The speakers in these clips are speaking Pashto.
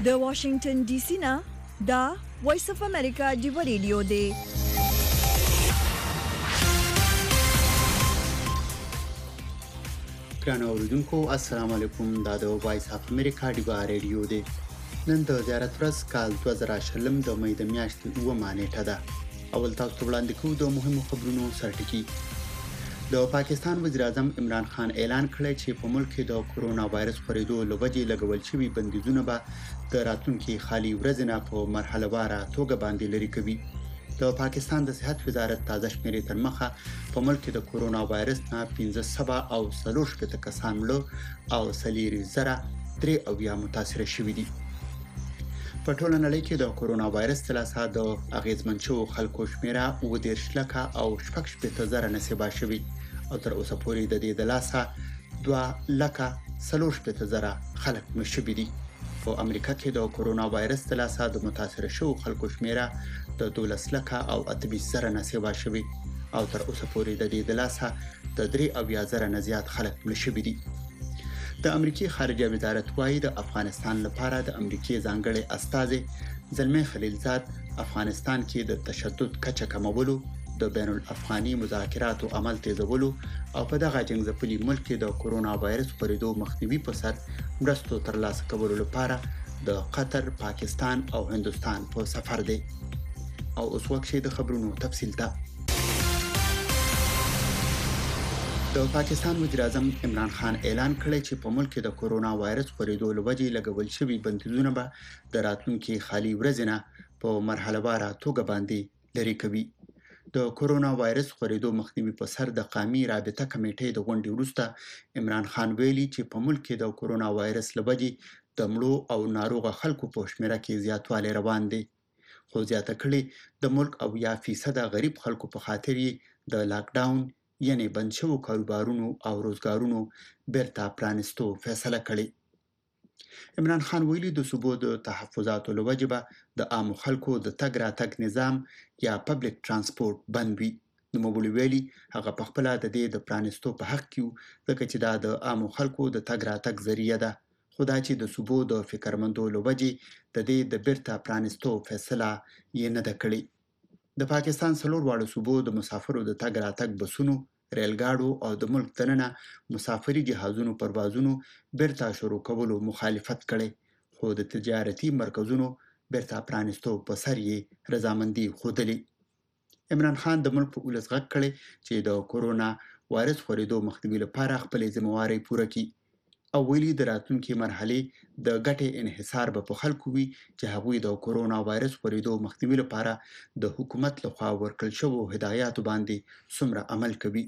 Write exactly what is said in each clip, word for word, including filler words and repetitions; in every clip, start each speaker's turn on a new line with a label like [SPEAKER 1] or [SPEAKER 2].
[SPEAKER 1] د واشنگټن ډي سي نه دا وایس اف امریکا دی رادیو دی.
[SPEAKER 2] ګرانو اوریدونکو السلام علیکم. دا د وایس اف امریکا دی رادیو دی. نن د زیارت ورځ کال دوه زره شلم د مې د میاشتې اوومه نیټه ده. اول تاسو ته وړاندې کوو د مهمو خبرونو سرټکی. د پاکستان وزیر اعظم عمران خان اعلان کړی چې په ملک کې د کورونا وایرس خپرېدو له وجې لګول شوي بندیزونه به د راتلونکي خالي ورځې نه په مرحله واره توګه باندې لرې کوي. د پاکستان د صحت وزارت تازه شمیرې تر مخه په ملک کې د کورونا وایرس نه پنځه سوه او څلور شپېته کسان مړه او څلور زره درې اویا متاثره شوي دي. په ټوله نړۍ کې د کورونا وایرس له لاسه د اغیزمن شوو خلکو شمیره اووه دېرش لکه او شپږ شپېته زره نصیبه شوي او تر اوسه پورې د دې د لاسه دوه لکه څلور شپېته زره خلک مړه شوي دي. په امریکا کې د کورونا وایرس له لاسه د متاثره شوو خلکو شمیره د دولس لکه او اته ویشت زره نصیبه شوي او تر اوسه پورې د دې د لاسه د درې اویا زره نه زیات خلک مړه شوي دي. د امریکای خارجه وزارت وايي د افغانستان لپاره د امریکای ځانګړي استازي زلمي خلیلزاد افغانستان کې د تشدد کچه کمولو، د بین الافغاني مذاکراتو عمل تیزولو او په دغه جنگځپلي ملک کې د کورونا وایرس خپرېدو مخنیوي په سر مرستو ترلاسه کولو لپاره د قطر، پاکستان او هندستان په سفر دی. او اوس وخت شي د خبرونو تفصیل ته. د پاکستان وزیر اعظم عمران خان اعلان کړی چې په ملک کې د کورونا وایرس خپرېدو له وجې لګول شوي بندیزونه به د راتلونکي خالي ورځې نه په مرحله واره توګه باندې لرې کوي. د کورونا وایرس خپرېدو مخنیوي په سر د قومي رابطه کمیټې د غونډې وروسته عمران خان ویلي چې په ملک کې د کورونا وایرس له وجې د مړو او ناروغه خلکو په شمیره کې زیاتوالی روان دی. خو زیاته کړي د ملک اویا فیصده غریب خلکو په خاطر یې د لاک ډاون یعنی بند شوو کاروبارونو او روزګارونو بیرته پرانستو فیصله کړې. عمران خان ویلي د صوبو د تحفظاتو له وجې به د عامو خلکو د تګ راتګ نظام یا پبلک ترانسپورت بند وي. نوموړي ویلي هغه په خپله د دې د پرانستو په حق کې و ځکه چې دا د عامو خلکو د تګ راتګ ذریعه ده، خو دا چې د صوبو د فکرمندو له وجې د دې د بیرته پرانستو فیصله یې نه ده کړې. د پاکستان څلور واړو صوبو د مسافرو د تګ راتګ بسونو، ریلګاډو او د ملک دننه مسافري جهازونو پروازونو بیرته شروع کولو مخالفت کړي، خو د تجارتي مرکزونو بیرته پرانستو په سر یې رضامندي ښودلې. عمران خان د ملک په ولس غږ کړی چې د کورونا وایرس خپرېدو مخنیوي لپاره خپلې ذمهوارۍ پوره کړي او ویلي د راتلونکي مرحلې د ګټې انحصار به په خلکو وي چې هغوی د کورونا وایرس خپرېدو مخنیوي لپاره د حکومت لخوا ورکړل شوو هدایاتو باندې څومره عمل کوي.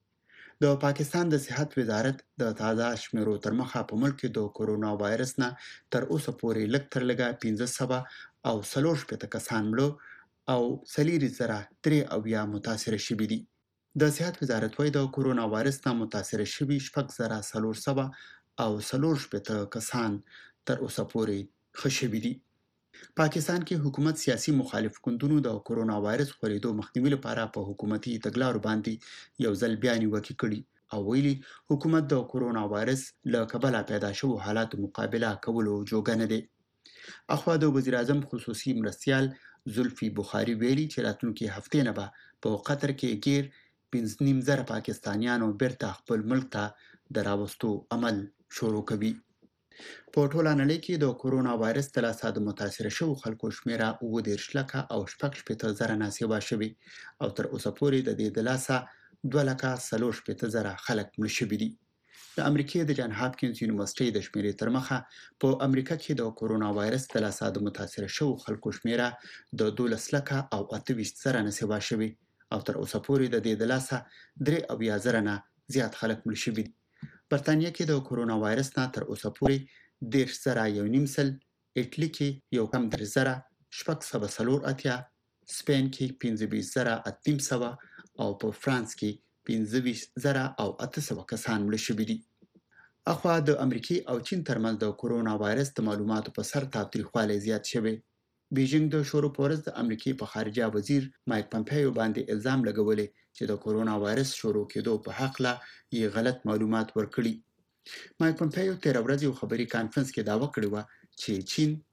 [SPEAKER 2] د پاکستان د صحت وزارت د تازه شمیرو تر مخه په ملک کې د کورونا وایرس نه تر اوسه پورې لږ تر لږه پنځه سوه او څلور شپېته کسان مړه او څلور زره درې اویا متاثره شوي دي. د صحت وزارت وايي د کورونا وایرس نه متاثره شوي شپږ زره څلور سوه او څلور شپېته کسان تر اوسه پورې ښه شوي دي. پاکستان کې حکومت سیاسي مخالف ګوندونو د کورونا وایرس خپرېدو مخنیوي لپاره په حکومتي تګلارو باندې یو ځل بیا نیوکې کړي او ویلي حکومت د کورونا وایرس له کبله پیدا شوو حالاتو مقابله کولو جوګه نه دی. اخوا د وزیر اعظم خصوصي مرستیال زلفي بخاري ویلي چې راتلونکي هفتې نه به په قطر کې ګیر پنځه نیم زره پاکستانیانو بیرته خپل ملک ته د راوستو عمل شروع کوي. په ټوله نړۍ کې د کورونا وایرس د لاسه د متاثره شوو خلکو شمیره اووه دېرش لکه او شپږ شپېته زره نصیبه شوي او تر اوسه پورې د دې د لاسه دوه لکه څلور شپېته زره خلک مړه شوي دي. د امریکای د جان هاپکینز یونیورسيټي د شمیرې تر مخه په امریکا کې د کورونا وایرس د لاسه د متاثره شوو خلکو شمیره د دولس لکه او اته ویشت زره نصیبه شوي او تر اوسه پورې د دې د لاسه درې اویا زره نه زیات خلک مړه شوي دي. برتانیا کې د کورونا وایرس نه تر اوسه پورې دېرش زره یو نیم سل، ایټلی کې یو کم درې زره شپږ سوه څلور اتیا، سپین کې پنځه ویشت زره اته نیم سوه او په فرانس کې پنځه ویشت زره او اته سوه کسان مړه شوي دي. اخوا د امریکای او چین ترمنځ د کورونا وایرس د معلوماتو په سر تاوتریخوالی زیات شوی. بیجینګ د شروع په ورځ د امریکای په خارجه وزیر مایک پمپیو باندې الزام لګولی چې د کورونا وایرس شروع کېدو په هکله یې غلط معلومات ورکړي. مایک پمپیو تېره ورځ یو خبري کانفرنس کې دعوه کړې وه چې چین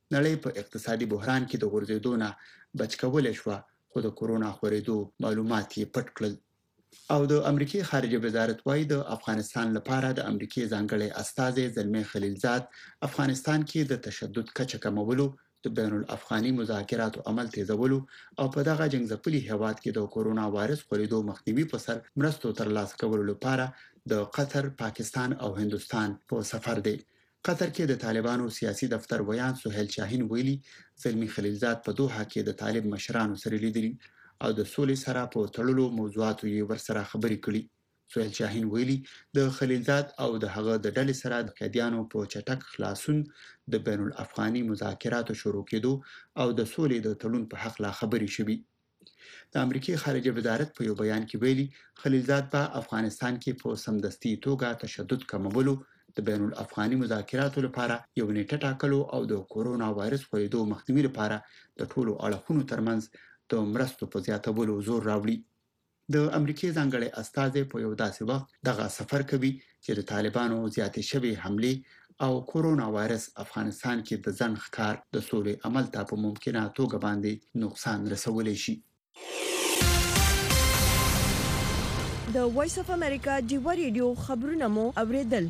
[SPEAKER 2] نړۍ په اقتصادي بحران کې د غورځېدو نه بچ کولی شوه، خو د کورونا خورېدو معلومات یې پټ کړل. او د امریکای خارجه وزارت وايي د افغانستان لپاره د امریکای ځانګړي استازي زلمی خلیلزاد افغانستان کې د تشدد کچه کمولو، د بین الافغاني مذاکراتو عمل تیزولو او په دغه جنگځپلي هیواد کې د کورونا وایرس خورېدو مخنیوي په سر مرستو ترلاسه کولو لپاره د قطر، پاکستان او هندستان په سفر دی. قطر کې د طالبانو سیاسي دفتر ویان سهیل شاهین ویلي زلمی خلیلزاد په دوحه کې د طالب مشرانو سره لیدلي او د سولې سره په تړلو موضوعاتو یې ورسره خبرې کړي. سهیل شاهین ویلي د خلیلزاد او د هغه د ډلې سره د قیدیانو په چټک خلاصون، د بین الافغاني مذاکراتو شروع کېدو او د سولې د تړون په حق لا خبرې شوي. د امریکای خارجه وزارت په یو بیان کې ویلي خلیلزاد په افغانستان کې په سمدستي توګه تشدد کمولو، د بین الافغاني مذاکراتو لپاره یو نیټه ټاکلو او د کورونا وایرس خورېدو مخنیوي لپاره د ټولو اړخونو ترمنځ د مرستو په زیاتولو زور راوړي. د امریکای ځانګړي استازي په یو داسې وخت دغه سفر کوي چې د طالبانو زیاتې شوي حملې او کورونا وایرس افغانستان کې د ځنډ ښکار د سولې عمل ته په ممکنه توګه باندې نقصان رسولی شي.
[SPEAKER 1] د وایس اف امریکا ډیوا ریډیو خبرونه مو اوریدل.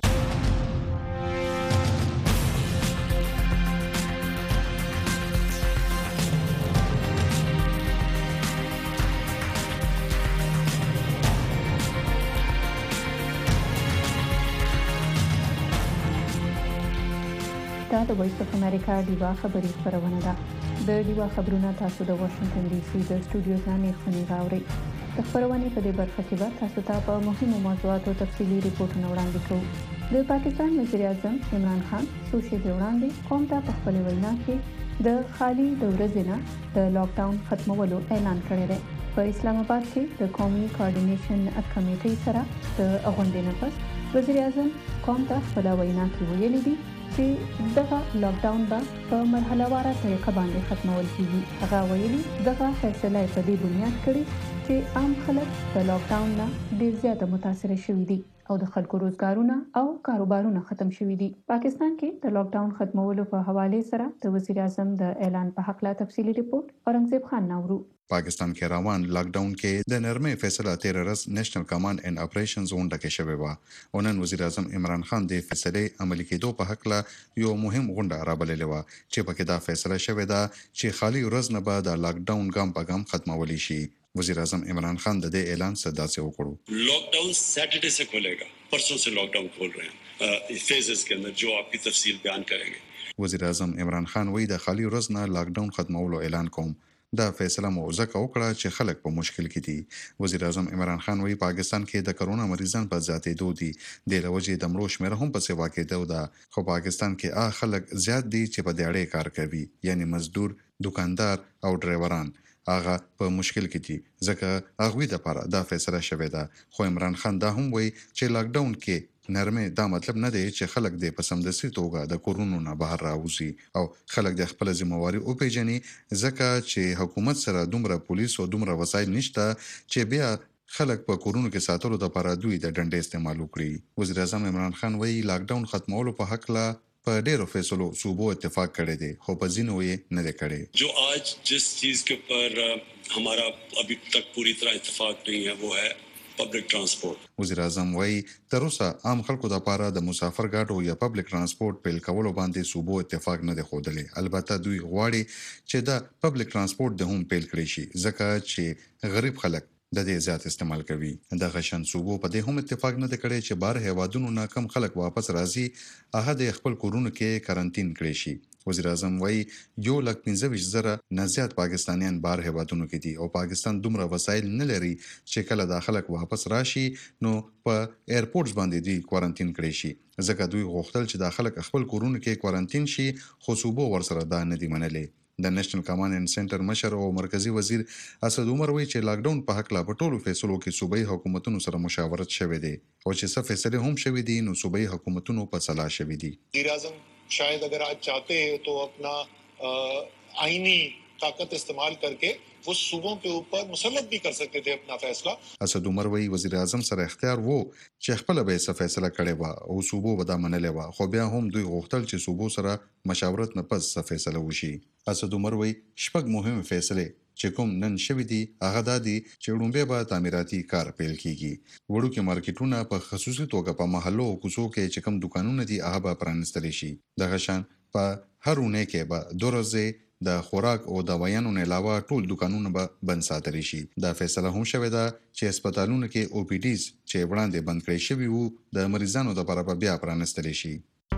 [SPEAKER 3] دا د وایس اف امریکا ډیوا خبري خبرونه ده. د ډیوا خبرونه تاسو د واشنگټن ډي سي د سټوډیو ځانې خوني راوړي. د خبرونه په دې برخه کې به تاسو ته په مهمو موضوعاتو تفصیلي ریپورتونه وړاندې کوو. د پاکستان وزیر اعظم عمران خان څو شېبې وړاندې قوم ته په خپل وینا کې د خالي د ورځې نه د لاک ډاون ختمولو اعلان کړی دی. په اسلام آباد کې د قومي کوارډینیشن کمیټې سره د غونډې نه پس وزیر اعظم قوم ته خپل وینا کې ویلي دي چې دغه لاک ډاون به په مرحله واره طریقه باندې ختمول کیږي. هغه ویلي دغه فیصله په دې بنیاد کړي چې عام خلک د لاک ډاون نه ډیر زیات متاثر شوي دي او د خلکو روزګارونه او کاروبارونه ختم شوي دي. پاکستان کې د لاک ډاون ختمولو په حواله سره د وزیر اعظم د اعلان په حق لا تفصیلی ریپورت اورنګزیب خان نورو.
[SPEAKER 4] پاکستان کې روان لاک ډاون کې د نرمۍ فیصله تیر ورځ نېشنل کمانډ اینڈ اپریشنز غونډه کې شوې و او نن وزیر اعظم عمران خان د فیصلې عملي کېدو په حق لا یو مهم غونډه رابللې و چې پکې دا فیصله شوې ده چې خالي ورځ نه بعد د لاک ډاون ګام په ګام ختمول شي. वज़ीर आज़म इमरान खान दे ऐलान सदा से उकड़ो
[SPEAKER 5] लॉकडाउन सैटरडे से खुलेगा, परसों से लॉकडाउन खोल रहे हैं फेजेस के अंदर जो आपकी तफसील बयान करेंगे.
[SPEAKER 4] वज़ीर आज़म इमरान खान वही د خالي ورځ نه لاکډاون ختمولو اعلان کوم. دا فیصله مو ځکه وکړه چې خلک په مشکل کې دي. وزیر اعظم عمران خان وی پاکستان کې د کرونا مریضان په زیاتېدو دي. د لوجې د مړو شمېر هم په سیوا کې دی دا خو پاکستان کې آ خلک زیات دي چې په دیاړې کار کوي، یعنی مزدور، دکاندار او ډرایوران. هغه په مشکل کې دي ځکه هغوی د لپاره دا فیصله شوې ده. خو عمران خان دا هم وی چې لاکډاون کې نرمه دا مطلب نه دی چې خلک د پسمدسي توګه د کورونا نه بهر راوځي او خلک د خپل ځمواري او پیژني ځکه چې حکومت سره دومره پولیس او دومره وسایل نشته چې بیا خلک په کورونا کې ساتلو لپاره دوی د ډنډې استعمال وکړي. وزیر اعظم عمران خان وی لاکډاون ختمولو په حق لا په ډیرو فیصلو صوبو اتفاق کړی دی خو په ځینو یې نه دی کړی.
[SPEAKER 5] जो आज जिस चीज के ऊपर हमारा अभी तक पूरी तरह इत्तेफाक नहीं है वो है पब्लिक ट्रांसपोर्ट.
[SPEAKER 4] وزیر اعظم وایي تر اوسه عام خلکو د لپاره د مسافر ګاډو یا پبلک ترانسپورت پیل کولو باندې صوبو اتفاق نه دی ښودلی. البته دوی غواړي چې د پبلک ترانسپورت د هم پیل کړی شي ځکه چې غریب خلک د دې زیات استعمال کوي. د غشن صوبو په دې هم اتفاق نه کړي چې بار هیوادونو نه کم خلک واپس راځي هغه د خپل کورونو کې کارانتین کړي شي. وزیر اعظم وایي یو لک پنځه ویشت زره نه زیات پاکستانیان بار هیوادونو کې دي او پاکستان دومره وسایل نه لري چې کله د خلک واپس راشي نو په ایرپورټس باندې دی کوارانتین کړي شي ځکه دوی غوښتل چې د خلک خپل کورونو کې کوارانتین شي خو صوبو ورسره دا نه دی منلي. د نېشنل کمانډ اینډ سنټر مشر او مرکزی وزیر اسد عمر وی چې لاکډاون په حق لا په ټولو فیصلو کې صوبایي حکومتونو سره مشاورت شوې دي او چې څه فیصله هم شوې دي نو صوبایي حکومتونو په صلاح شوې دي.
[SPEAKER 6] वज़ीर आज़म शायद अगर आज चाहते तो अपना आईनी ताकत इस्तेमाल करके वो सूबों के ऊपर मुसल्लत भी कर सकते थे अपना फैसला.
[SPEAKER 4] اسد عمر وی وزیر اعظم سره اختیار وو چې خپل به څه فیصله کړي وا او صوبو ودا منلې وا خو بیا هم دوی غوښتل چې صوبو سره مشاورت نه پس څه فیصله وشي. اسد عمر وی شپږ مهم فیصله چې کوم نن شوی دي هغه دادي چې لومبه به تعمیراتي کار پیل کیږي. وړو کې مارکیټونه په خصوصي توګه په محلو او کوڅو کې چې کوم دکانونه دي هغه به پرانستل شي. دغه شان په هرونه کې به دورزه د خوراک او دوايانو نه علاوه ټول دکانونه به بند ساتل شي. دا فیصله هم شوې ده چې هسپتالونو کې او پی ډیز چې وړاندې بند کړی شوی وو د مریضانو لپاره بیا پرانستل شي.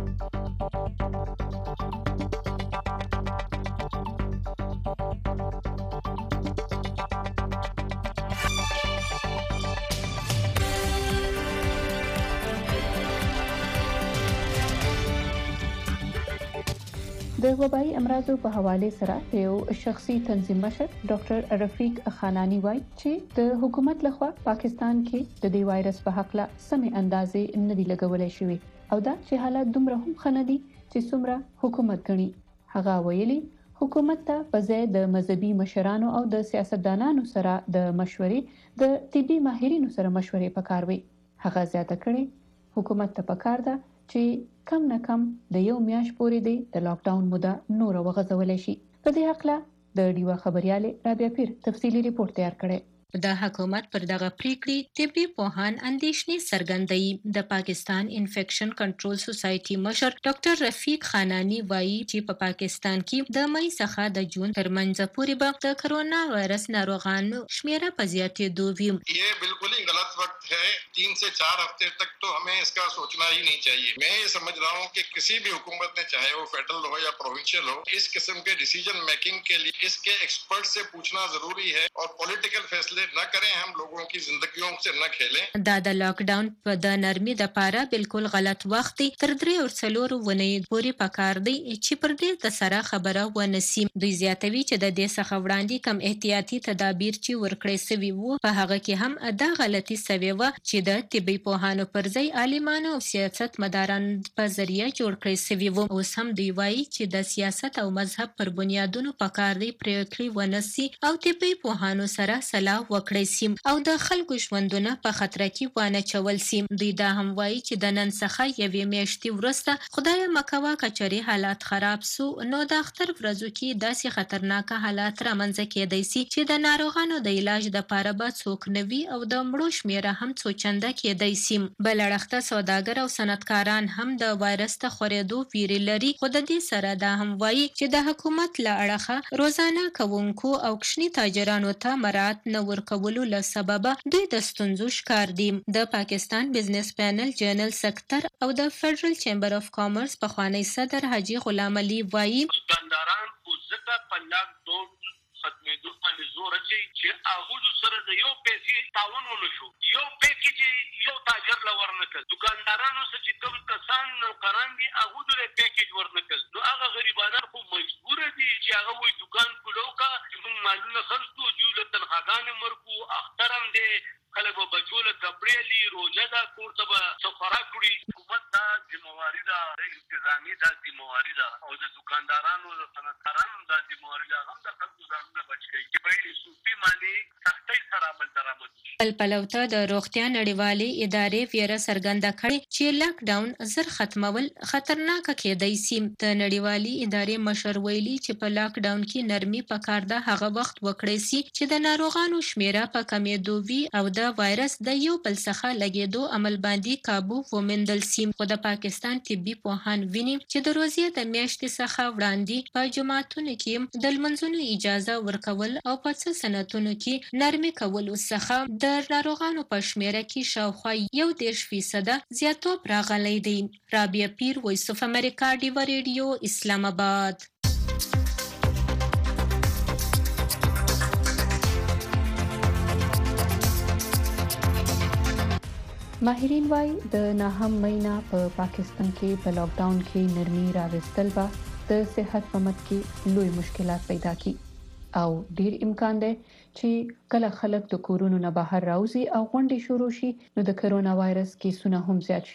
[SPEAKER 3] د وبایي امراضو په حواله سره یو شخصي تنظیم مشر ډاکټر رفیق خانانی وایي چې د حکومت لخوا پاکستان کې د دې وایرس په حق لا سمې اندازې نه دی لګولای شوی او دا چې حالات دومره هم خندي چې څومره حکومت غني. هغه ویلي حکومت ته په ځای د مذهبي مشرانو او د سیاستدانانو سره د مشورې د طبي ماهرینو سره مشورې پکاروي. هغه زیاته کړي حکومت ته پکار ده چې کم نه کم د یو میاشت پورې دی د لاک ډاون موده نور وغځولای شي. په دې حق لا د ډیوا خبرياله رابعه پیر تفصیلی ریپورت تیار کړی.
[SPEAKER 7] د حکومت پر دغه پریکړې طبي پوهان اندېښنې څرګندوي. د پاکستان انفیکشن کنټرول سوسایټي مشر ډاکټر رفیق خانانی وایي چې په پا پاکستان کې د مئی څخه د جون ترمنځ پورې به د کرونا وایرس ناروغانو شمیره په زیاتېدو وي.
[SPEAKER 8] یہ بالکل ہی غلط وقت ہے. تین سے چار ہفتے تک تو ہمیں اس کا سوچنا ہی نہیں چاہیے. میں یہ سمجھ رہا ہوں کہ کسی بھی حکومت نے چاہے وہ فیڈرل ہو یا پروونشل ہو اس قسم کے ڈیسیجن میکنگ کے لیے اس کے ایکسپرٹ سے پوچھنا ضروری ہے اور پولیٹیکل فیصلے نہ کریں. ہم لوگوں کی زندگیوں سے نہ کھیلیں.
[SPEAKER 7] دا د لاک ډاون په د نرمي د پاره بالکل غلط وخت دی. تر درې او څلور ونې پورې پکار دی چې پر دې د سره خبره ونسی. دوی زیاتوي چې د دې څخه وړاندې کم احتیاطي تدابیر چې ورکړې سوي وو په هغه کې هم دا غلطي سوي و چې د طبي پوهانو پر ځای عالمانو او سیاست مداران په ذریعہ جوړ کړی سوي وو. اوس هم دوی وایي چې د سیاست او مذهب پر بنیادونو پکار دی پریکړې ونسی او طبي پوهانو سره صلاح وکړي سیم او د خلکو ژوندونه په خطر کې وانه چول سیم. دوی دا هم وایي چې د نن څخه یوې میاشتې وروسته خدای مکوه کچري حالات خراب سو نو د اختر ورځو کې داسې خطرناک حالات رامنځته کېدای شي چې د ناروغانو د علاج د پاره به څوک نوي او د مړو شمیره هم څو چنده کېدای شي. بل اړخته سوداګر او صنعتکاران هم د وایرس ته خورېدو ویری لري. خو د دې سره دا هم وایي چې د حکومت له اړخه روزانه کوونکو او کښنی تاجرانو ته مراعات نه ورکولو له سببه دوی د ستونزو ښکار دي. د پاکستان بزنس پینل جنرال سکتر او د فدرل چیمبر اف کامرس پخوانی صدر حاجی غلام علي وایي
[SPEAKER 9] دکانداران خو ځکه په لاک ډاون ختمېدو باندې زور اچوي چې هغوی سره د یو پیسې تاوان ونه شو. یو پیسې چې یو تاجر له ورنکړ دکاندارانو څخه چې کوم کسان نوکران دي هغوی ته پیکیج ورنکړ نو هغه غریبانان خو مجبور دي چې هغه وایي دکان کولو کا چې موږ مالونه خرڅ کړو دوی له تنخواګانې مرکو اختر هم دی خلک به بچو له کپړې لي روژه ده کور ته به څه خوراک کړي. حکومت دا ذمهواري ده انتظامي دا ذمهواري ده او د دکاندارانو د صنعتکارانو دا ذمهواري ده هم د خلکو ځانونه بچ کړي چې په صوفي باندې سختۍ سره عمل درآمد شي.
[SPEAKER 7] بل پلو ته د روغتیا نړیوالې ادارې ویره څرګنده کړې چې لاک ډاون زر ختمول خطرناک کېدای شي. د نړیوالې ادارې مشر ویلي چې په لاک ډاون کې نرمي پکار ده هغه وخت وکړي شي چې د ناروغانو شمیره په کمیدو وي او د وایرس د یو بل څخه لګیدو عمل باندې قابو ومندل شي. خو د پاکستان طبي پوهان ویني چې د روزي د میاشتې څخه وړاندې په جماعتونو کې د لمنځونو اجازه ورکول او په څه سنتونو کې نرمي کول څخه د ناروغانو په شمیره کې شاوخوا یو دېرش فیصده زیاتوب راغلی دی. رابعه پیر وایس اف امریکا ډیوا ریډیو اسلام آباد.
[SPEAKER 3] ماهرین وايي د نهم مینا په پا پاکستان کې په لاک ډاون کې نرمي راوستل به د صحت په مت کې لوی مشکلات پیدا کړي او ډیر امکان دی چې کله خلک د کورونو نه بهر راوځي او غونډې شروع شي نو د کرونا وایرس کیسونه هم زیات شي.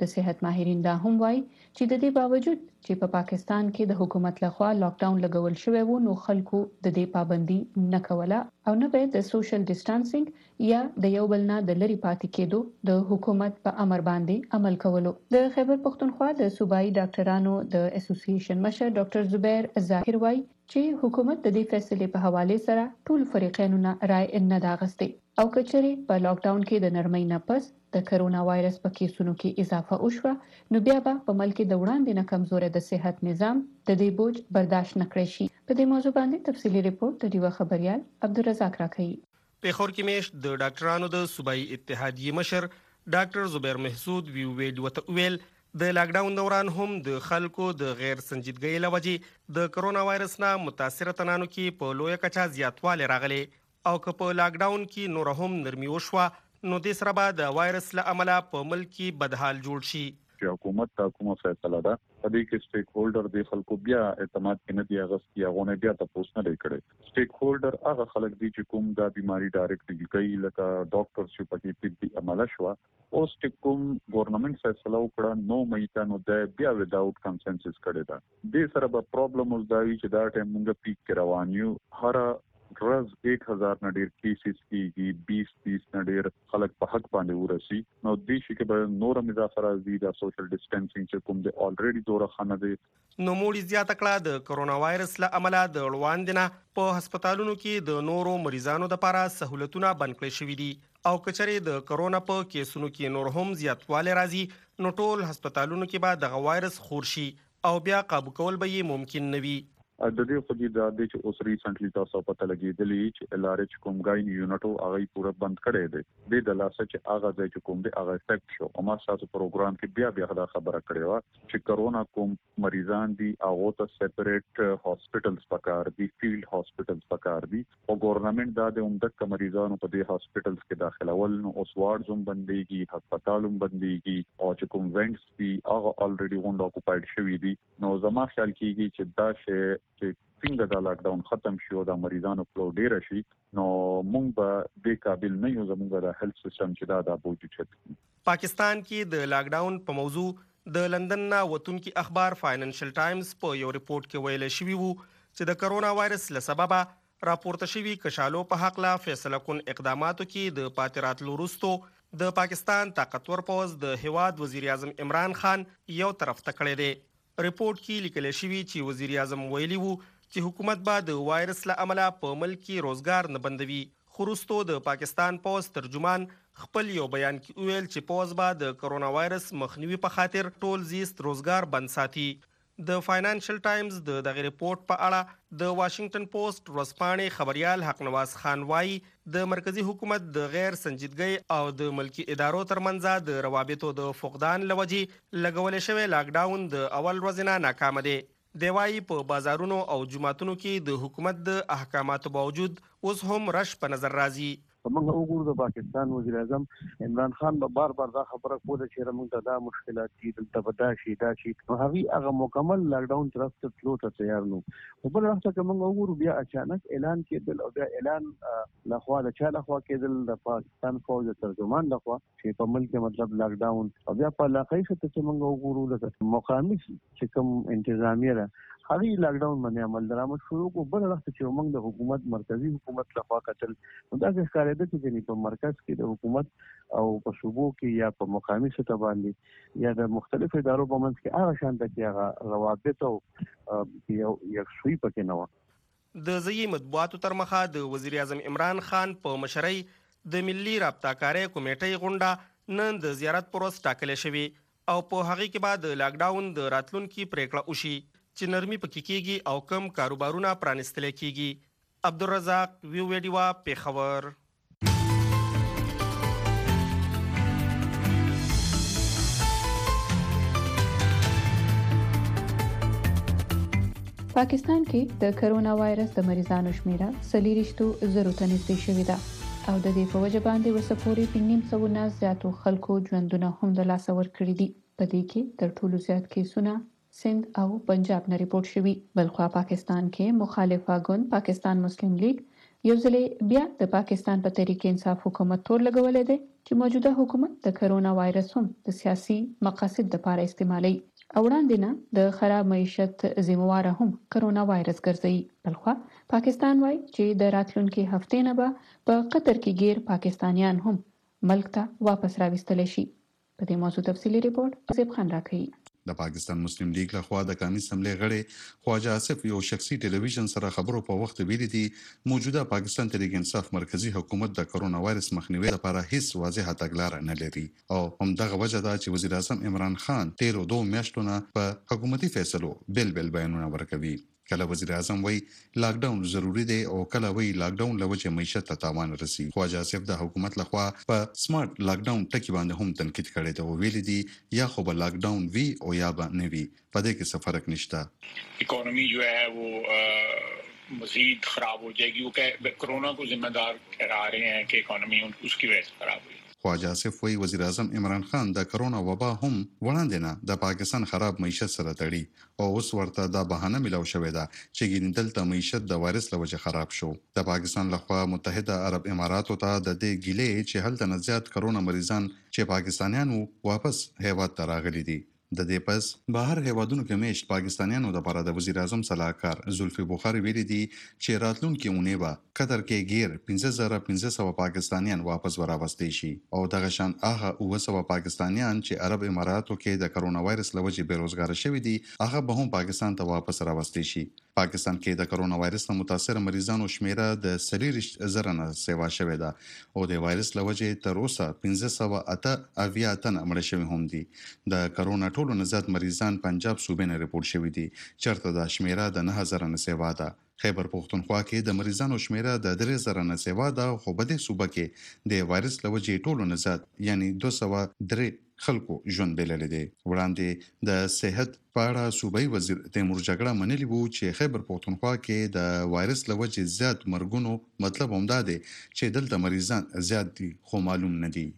[SPEAKER 3] د صحت ماهرین دا هم وایي چې د دې باوجود چې په پا پاکستان کې د حکومت لخوا لاک ډاون لګول شوی وو نو خلکو د دې پابندي نه کوله او نه به د سوشل ډیسټانسینګ یا د یو بل نه د لری پاتې کېدو د حکومت په امر باندې عمل کولو. د خیبر پختونخوا د صوبایي ډاکټرانو د اسوسییشن مشر ډاکټر زبیر ظاهر وایي چې حکومت د دې فیصلې په حواله سره ټول فریقینو نه رائے نه دا غستې او کچري په لاک ډاون کې د نرمۍ نه پس د کرونا وایرس په کیسونو کې اضافه وشوه نو بیا به په ملک د وړاندې نه کمزوري د صحت نظام د دې بوج برداشت نکړي شي. په دې موضوع باندې تفصیلی ریپورت د ډیوه خبريال عبدالرزاق راکړي.
[SPEAKER 10] پیښور کې میش د ډاکټرانو د صوبایي اتحادیې مشر ډاکټر زبیر محسود وی ویل وته ویل د لاک ډاون دوران هم د خلکو د غیر سنجیدګۍ لوجې د کرونا وایرس نه متاثر تنانو کې په لوی کچا زیاتوالی راغلي او که په لاک ډاون کې نور هم نرمي وشوه نو د سره به د وایرس له امله په ملک کې بدحال جوړ شي.
[SPEAKER 11] چې حکومت تا کومه فیصله ده په دې کې سټیک هولډر د خلکو بیا اعتماد کې نه دی اغستیا غونه بیا تاسو نه دی کړی. سټیک هولډر هغه خلک دي چې کوم دا بیماری ډایرکټلی کوي لکه ډاکټر چې په کې طبي عمله شو او سټیک کوم ګورنمنت فیصله وکړه نو مېته نو د بیا وداوت کنسنسس کړی دا د سره به پرابلم اوس دا وی چې دا ټیم موږ پیک کې روان یو هر رز ایک هزار نه ډیر کیسز کیږي بیس تیس نه ډیر خلک په حق باندې ورسي نو د شي کې به نور مضافه راځي د سوشل ډیسټنسینګ چې کوم د الریډي دوره خانه دي
[SPEAKER 10] نو موړي زیاته کړه د کرونا وایرس له امله د وړاندینه په هسپتالونو کې د نورو مریضانو لپاره سہولتونه بند کړي شوې دي او کچري د کرونا په کیسونو کې نور هم زیاتوالی راځي نو ټول هسپتالونو کې به د وایرس خور شي او بیا قابو کول به یې ممکن نه وي.
[SPEAKER 11] د دې خو دې د دې چې اوس ریسنټلی تاسو پته لګېدلی چې ال ار ایچ کوم ګاین یونټو هغه پوره بند کړی دی د لاسه چې هغه ځای چې کوم دی هغه افیکټ شو او ما تاسو پروګرام کې بیا بیا دا خبره کړې و چې کرونا کوم مریضان دي هغه ته سیپریټ هاسپټلز پکار دي فیلډ هاسپټلز پکار دي او ګورنمنت دا د عمدک مریضانو په دې هاسپټلز کې داخلول نو اوس وارډز هم بنديږي هسپتال هم بنديږي او چې کوم وینټس دي هغه الریډي وند اکوپاید شوی دي نو زما خیال کیږي چې دا شی چې څنګه دا لاک ډاون ختم شي او د مریضانو فلو ډیر شي نو موږ به د قابل نه یو زموږ د هیلث سیستم چې دا د بوج چت.
[SPEAKER 10] پاکستان کې د لاک ډاون په موضوع د لندن نه وتونکي اخبار فاینانشل ټایمز په یو ریپورت کې ویل شوی وو چې د کرونا وایرس له سببه راپورته شوی کشالو په حق لا فیصله کن اقداماتو کې د پاترات لورستو د پاکستان طاقتور پوز د هواد وزیر اعظم عمران خان یو طرف ته کړی دی. ریپورت کې لیکل شوی چې وزیر اعظم ویلي وو چې حکومت به د وایرس له امله په ملک کې روزګار نه بندوي. خروستو د پاکستان پوز ترجمان خپل یو بیان کې ویل چې پوز به د کرونا وایرس مخنیوي په خاطر ټول زیست روزګار بند ساتي. د فاینانشل ټایمز د دغه ریپورت په اړه د واشنگټن پوسټ ورځپاڼې خبريال حق نواز خان وایي د مرکزی حکومت د غیر سنجیدګۍ او د ملکی ادارو ترمنځ د روابطو د فقدان لوجې لګول شوی لاک ډاون د اول ورځ نه ناکام دی. دی وايي په بازارونو او جمعتونو کې د حکومت د احکاماتو باوجود اوس هم رش په نظر راځي.
[SPEAKER 12] موږ وګورو د پاکستان وزیر اعظم عمران خان به بار بار دا خبره کوله چې موږ ته دا مشکلات دي دلته به دا شي دا شي نو هغه هغه مکمل لاک ډاون طرف ته تلو ته تیار نو په بل وخت کې موږ وګورو بیا اچانک اعلان کېدل او بیا اعلان لخوا د چا لخوا کېدل د پاکستان فوج ترجمان لخوا چې په ملک مطلب لاک ډاون او بیا په علاقې څخه چې موږ وګورو لکه مقامي چې کوم انتظامیه هغه لاک ډاون باندې عمل درآمد شروع کو بل وخت چې موږ د حکومت مرکزی حکومت لخوا قتل دا ښکارېده چې په مرکز کې د حکومت او په صوبو کې یا په مقامي سطح باندې یا د مختلفو ادارو په منځ کې هغه شان د هغه روابط او یو یو شوي پکې نه و.
[SPEAKER 10] د ځایي مطبوعاتو تر مخه د وزیر اعظم عمران خان په مشرۍ د ملي رابطه کاری کمیټې غونډه نن د زیارت پر ورځ ټاکلې شوې او په هغه کې بعد لاک ډاون د راتلونکي پریکړه وشي چې نرمي پکې کېږي او کم کاروبارونه پرانستل کېږي. عبدالرزاق ویو ویډیوا پیښور.
[SPEAKER 3] پاکستان کې د کرونا وایرس د مریضانو شمیره څلوېښت زرو ته نږدې شوې ده او د دې په وجه باندې وسپورې په نیم سوه نه زیاتو خلکو ژوندونه هم د لاسه ورکړي دي. په دې کې تر ټولو زیات کیسونه سند او پنجاب نه ریپورت شوي. بلخوا پاکستان کې مخالفه ګوند پاکستان مسلم لیگ یو ځل بیا د پاکستان په تحریک انصاف حکومت تور لګولې دی چې موجوده حکومت د کرونا وایرس هم د سیاسي مقاصد لپاره استعمالي. او وړاندې نه د خراب معیشت ذمہوار هم کرونا وایرس ګرځي. بلخوا پاکستان وایي چې د راتلونکي هفتې نه به په قطر کې غیر پاکستانیان هم ملک ته واپس راوستل شي. په دې موضوع تفصیلی ریپورت زیب خان راکوي.
[SPEAKER 4] د پاکستان مسلم لیگ لخوا د قومي اسمبلی غړي خواجه آصف یو شخصي ټلویزیون سره خبرو په وخت ویلي دي موجوده پاکستان تحریک انصاف مرکزی حکومت د کرونا وایرس مخنیوي لپاره هیڅ واضحه تګلارې نه لري او هم دغه وجه ده چې وزیر اعظم عمران خان تیرو دوه میاشتو نه په حکومتي فیصلو بل بل بیانونه ورکوي. کله وزیر اعظم وای لاک ډاون ضروری دی او کله وای لاک ډاون لوجه معیشت ته تاوان رسي. خواجه آصف د حکومت لخوا په سمارټ لاک ډاون ټکی باندې هم تنقید کړی دی او ویلي دي یا خو به لاک ډاون وی او یا به نه وی په دې کې څه فرق نشته.
[SPEAKER 13] اکانومی جو ہے وہ مزید خراب ہو جائے گی. وہ کہ کورونا کو ذمہ دار ٹھہرا رہے ہیں کہ اکانومی اس کی وجہ سے خراب ہوئی.
[SPEAKER 4] خواجه آصف وی وزیر اعظم عمران خان د کرونا وبا هم وړاندې نه د پاکستان خراب معیشت سره تړي او اوس ورته د بهانه ملو شوې ده چې ګینډل ته معیشت د وایرس لوجه خراب شو. د پاکستان لخوا متحده عرب اماراتو ته د دې ګیلې چې هلته نه زیات کرونا مریضان چې پاکستانیان واپس هیواد ته راغلي دي. د دې پس بهر هیوادونو کې میشت پاکستانیانو د لپاره د وزیر اعظم صلاحکار زلفی بخاری ویلي دي چې راتلونکي اونۍ به قطر کې غیر پنځه زره پنځه سوه پاکستانیان واپس وراوستي شي او دغه شان هغه اوه سوه پاکستانیان چې عرب اماراتو کې د کرونا وایرس لوجې بیروزګار شوي دي هغه به هم پاکستان ته واپس راوستي شي. پاکستان کې د کرونا وایرس نه متاثر مریضانو شمیره د څلوېښت زره نه سیوا شوې ده او د وایرس لوجې تر اوسه پنځه سوه اته اویا تنه مړه شوي هم دي. د کرونا ټولو نه زیات مریضان پنجاب صوبې نه ریپورټ شوي دي چېرته دا شمیره د نهه زره نه سیوا ده. خیبر پښتونخوا کې د مریضانو شمیره د درې زره نه سیوا ده خو په دې صوبه کې د وایرس لوجې ټولو نه زیات یعنی دوه سوه درې خلکو ژوند بللی دی. وړاندې د صحت په اړه صوبایي وزیر تیمور جګړه منلي وو چې خیبر پښتونخوا کې د وایرس لوجې زیات مرګونو مطلب هم دا دی چې دلته مریضان زیات دي خو معلوم نه دي.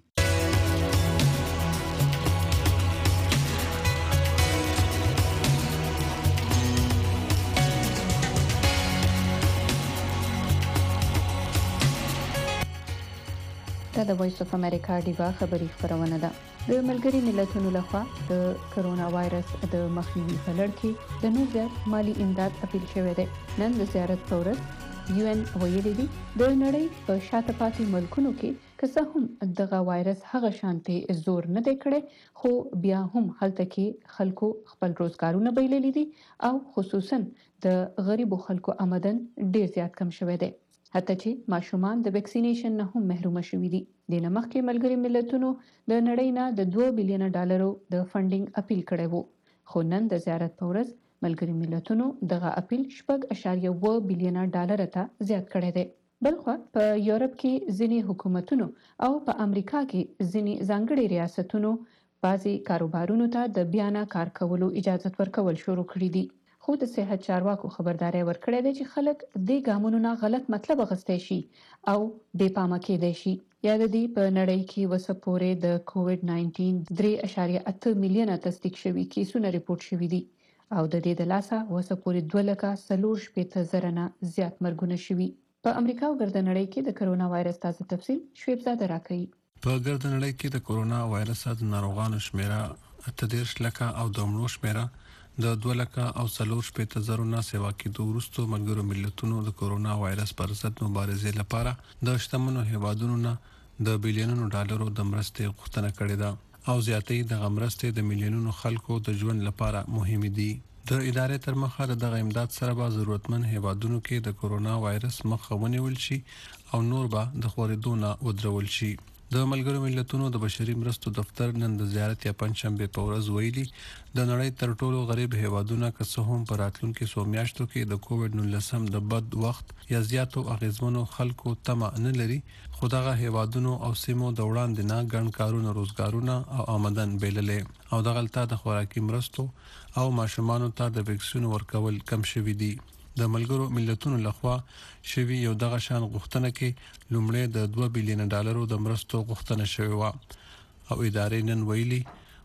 [SPEAKER 3] دا د وایس اف امریکا ډیوا خبری خبرونه ده. د ملګری ملتونو لخوا د کرونا وایرس د مخنیوي په لړ کې د نور زیات مالی امداد اپیل شوی دی. نن د زیارت په ورځ یو ان ویلي دي د نړۍ په شاته پاتې ملکونو کې که څه هم دغه وایرس هغه شانتي زور نه دی کړی خو بیا هم هلته کې خلکو خپل روزګارونه بایللي دي او خصوصا د غریبو خلکو آمدن ډیر زیات کم شوی دی. حتی چې ماشومان د ویکسینیشن نه هم محروم شوي دي. د نمخکې ملګری ملتونو د نړۍ نه د دوه بلین ډالرو د فنډینګ اپیل کړی وو خو نن د زیارت په ورځ ملګری ملتونو دغه اپیل شپږ اشاریه اووه بلین ډالر ته زیات کړی دی. بلخوا په یورپ کې ځینې حکومتونو او په امریکا کې ځینې ځانګړي ریاستونو بعضي کاروبارونو ته د بیانه کار کولو اجازه ورکول شروع کړي دي. خو د صحت چارواکو خبرداري ورکړې ده چې خلک د ګامونو نه غلط مطلب اخیستی شي او بې پامه کېدای شي. یا د دې په نړۍ کې وسه پورې د کووډ نایټین درې اشاریه اته میلیونه تصدیق شوي کیسونه ریپورت شوي دي او د دې د لاسه وسه پورې دوه لکه څلور شپېته زره نه زیات مرګونه شوي. په امریکا او ګرد نړۍ کې د کرونا وایرس تازه تفصیل شعیب زاده راکوي.
[SPEAKER 14] په ګرد نړۍ کې د کرونا وایرس د ناروغانو شمیره اته دېرش لکه او د مړو شمیره د دوه لکه او څلور شپېته زرو نه سیوا کېدو وروسته ملګرو ملتونو د کرونا وایرس پر ضد مبارزې لپاره د شتمنو هیوادونو نه د بلیونونو ډالرو د مرستې غوښتنه کړې ده او زیاتې د مرستې د میلیونونو خلکو د ژوند لپاره مهمه دي. د ادارې تر مخه د دغه امداد سره به ضرورتمن هیوادونو کې د کرونا وایرس مخه ونیول شي او نور به د خورېدو نه ودرول شي. د ملګرو ملتونو د بشري مرستو دفتر نن د زیارت یا پنځشنبه په ورځ ویلي د نړۍ تر ټولو غریب هیوادونو که څه هم په راتلونکو څو میاشتو کې د کووډ نولس د بد وخت یا زیاتو اغیزمنو خلکو تمه نه لري خو دغه هیوادونو او سیمو د وړاندې نه ګڼ کارونه روزګارونه او آمدن بیللې او د غلطه د خوراکي مرستو او ماشومانو ته د ویکسین ورکول کم شوي دي. د ملګرو ملتونو لخوا شوی یو دغه شان غوښتنه کې لومړی د دوه بلین ډالرو د مرستو غوښتنه شوې و او ادارې نن ویلي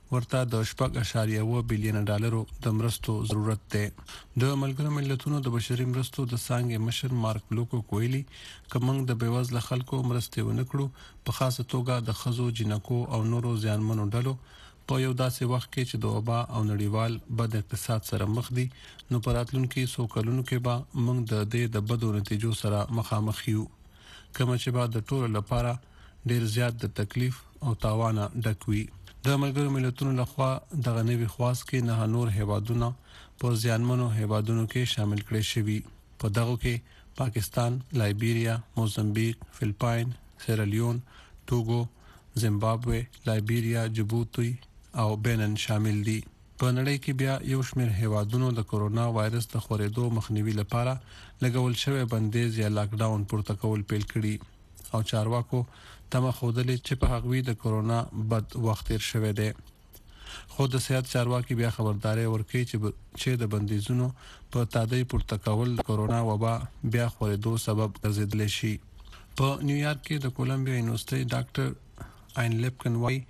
[SPEAKER 14] ورته د شپږ اشاریه اووه بلین ډالرو د مرستو ضرورت دی. د ملګرو ملتونو د بشري مرستو د څانګې مشر مارک لوکو کویلی کومنګ د بیوزله خلکو مرستې ونکړو په خاصه توګه د خزو جنکو او نورو ځانمنو ډلو په یو داسې وخت کې چې د وبا او نړیوال بد اقتصاد سره مخ دي نو په راتلونکي څو کلونو کې به موږ د دې د بدو نتیجو سره مخامخ یو کوم چې به د ټولو لپاره ډیر زیات د تکلیف او تاوانه ډکوي. د ملګرو ملتونو لخوا دغه نوي خواست کې نه نور هیوادونه په ځانمنو هیوادونو کې شامل کړي شوي. په دغه کې پاکستان، لایبیریا، موزمبیق، فلپاین، سیرالیون، ټوګو، زیمبابوے، لایبیریا، جبوتی او بینن شامل دي. په نړۍ کې بیا یو شمېر هیوادونو د کورونا وایرس د خورېدو مخنیوي لپاره لګول شوی بندیز یا لاک ډاون پورته کول پیل کړي او چارواکو تمه خوده چې په هغوی د کورونا بد وخت تیر شوی دی. خو د صحت چارواکي بیا خبرداري ورکړي چې چې د بندیزونو په تادی پورته کول د کورونا وبا بیا خورېدو سبب ګرځیدلی شي. په نیویارک کې د کولمبیا یونیورسيټي ډاکټر آین لیپکن وايي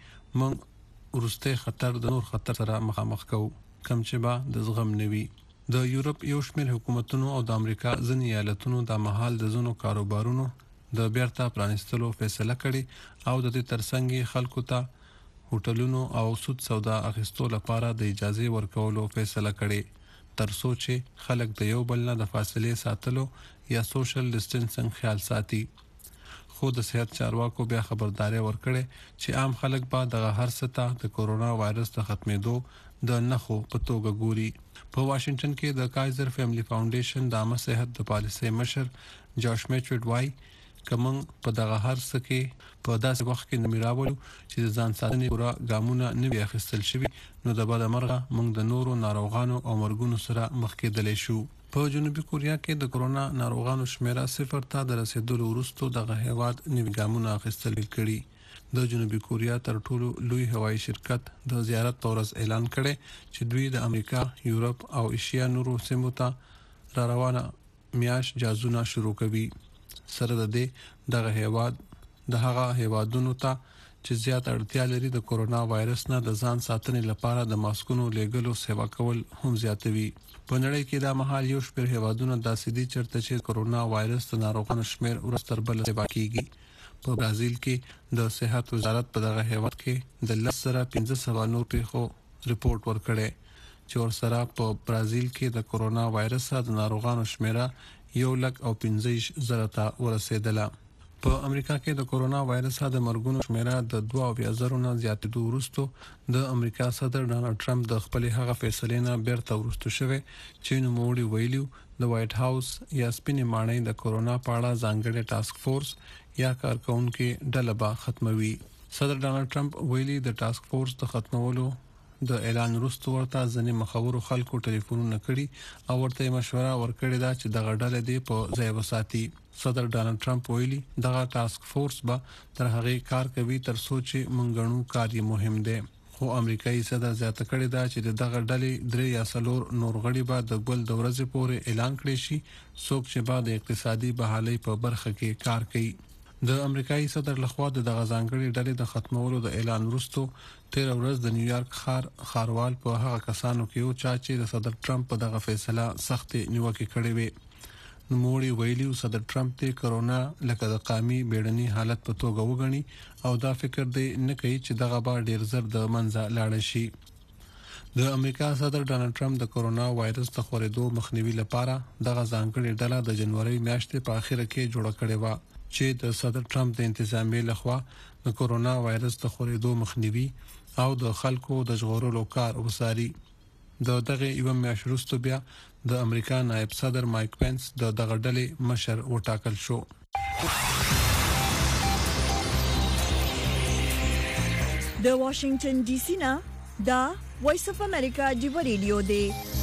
[SPEAKER 14] موږ ورسته خطر د نور خطر سره مخامخ کوو کوم چې به د زغم نوي. د یورپ یو شمېر حکومتونو او د امریکا ځینې ایالتونو د مهال د زونو کاروبارونو د بیرته پرانستلو فیصله کړې او د دې ترڅنګ خلکو ته هوټلونو او سود سودا اخیستو لپاره د اجازه ورکولو فیصله کړې تر څو چې خلک د یو بل نه د فاصلې ساتلو یا سوشل ډیسټنسنګ خیال ساتي. خو د صحت چارواکو بیا خبرداري ورکړې چې عام خلک به د هر څه ته د کورونا وایرس د ختمېدو د نخو په توګه ګوري. په واشنگټن کې د کایزر فیملی فاونډیشن د عامه صحت د پالیسۍ مشر جاش میچورډ وايي کومن په دغه هر څه کې په داسې وخت کې نمیراولو چې د ځان ساتنې پوره ګامونه نه وي اخیستل شوي نو د بده مرغه موږ د نورو ناروغانو او مرګونو سره مخ کېدلی شو. په جنوبي کوریا کې د کورونا ناروغانو شمیره صفر ته د رسیدلو وروسته دغه هیواد نوي ګامونه اخیستل کړي. د جنوبي کوریا تر ټولو لوی هوایي شرکت د زیارت په ورځ اعلان کړي چې دوی د امریکا، یورپ او ایشیا نورو سیمو ته را روانه میاش جازونه شروع کوي. سره د دې دغه هیواد د هغه هیوادونو ته چې زیات اړتیا لري د کورونا وایرس نه د ځان ساتنې لپاره د ماسکونو لیږلو سیوا کول هم زیاتوي. په نړۍ کې دا مهال یو شمېر هیوادونه داسې دي چېرته چې کورونا وایرس د ناروغانو شمېر ورځ تر بله سیوا کیږي. په برازیل کې د صحت وزارت په دغه هیواد کې د لس زره پنځه سوه نور پیښو ریپورت ورکړی چې ورسره په برازیل کې د کورونا وایرس د ناروغانو شمیره یو لک او پنځه زره ته ورسېدله. په امریکا کې د کورونا وایرس د مرګونو شمیره د دوه اویا زرو نه زیاتېدو وروسته د امریکا صدر ډانلډ ټرمپ د خپلې هغه فیصلې نه بیرته وروسته شوی چې نوموړي ویلي د وایټ هاوس یا سپینې ماڼۍ د کورونا په اړه ځانګړی ټاسک فورس یا کارکونکو ډله به ختموي. صدر ډانلډ ټرمپ ویلي د ټاسک فورس د ختمولو د اعلان وروسته ورته ځینې مخورو خلکو ټلیفونونه کړي او ورته مشوره ورکړې ده چې دغه ډله دې په ځای وساتي. صدر ډانلډ ټرمپ ویلي دغه ټاسک فورس به تر هغې کار کوي تر څو چې منګڼو کار یې مهم دی. خو امریکایي صدر زیاته کړې ده چې دغه ډلې درې یا څلور نور غړي به د ګل د ورځې پورې اعلان کړي شي څوک چې به د اقتصادي بحالۍ په برخه کې کار کوي. د امریکایي صدر لخوا د دغه ځانګړي ډلې د ختمولو د اعلان وروسته تیر ورځ د نیویارک ښار ښاروال په هغه کسانو کې و چې د صدر ټرمپ په دغه فیصله سخت نیوکې کړې وې. نوموړي ویلي صدر ټرمپ د کرونا لکه د قامي بیړني حالت په توګه وګڼي او دا فکر دی نه کوي چې دغه به ډیر زر د منځه لاړ شي. د امریکا صدر ډانلډ ټرمپ د کورونا وایرس د خورېدو مخنیوي لپاره دغه ځانګړې ډله د جنوري میاشتې په اخره کې جوړه کړې و چې د صدر ټرمپ د انتظامیې لخوا د کورونا وایرس د خورېدو مخنیوي او د خلکو د ژغورلو کار وساري. د دغه یو میاشت وروسته بیا د امریکا نائب صدر مایک پینس د دغه ډلې مشر وټاکل شو.
[SPEAKER 1] د واشنگټن ډي سي نه دا وایس اف امریکا ډیو ریډیو دی.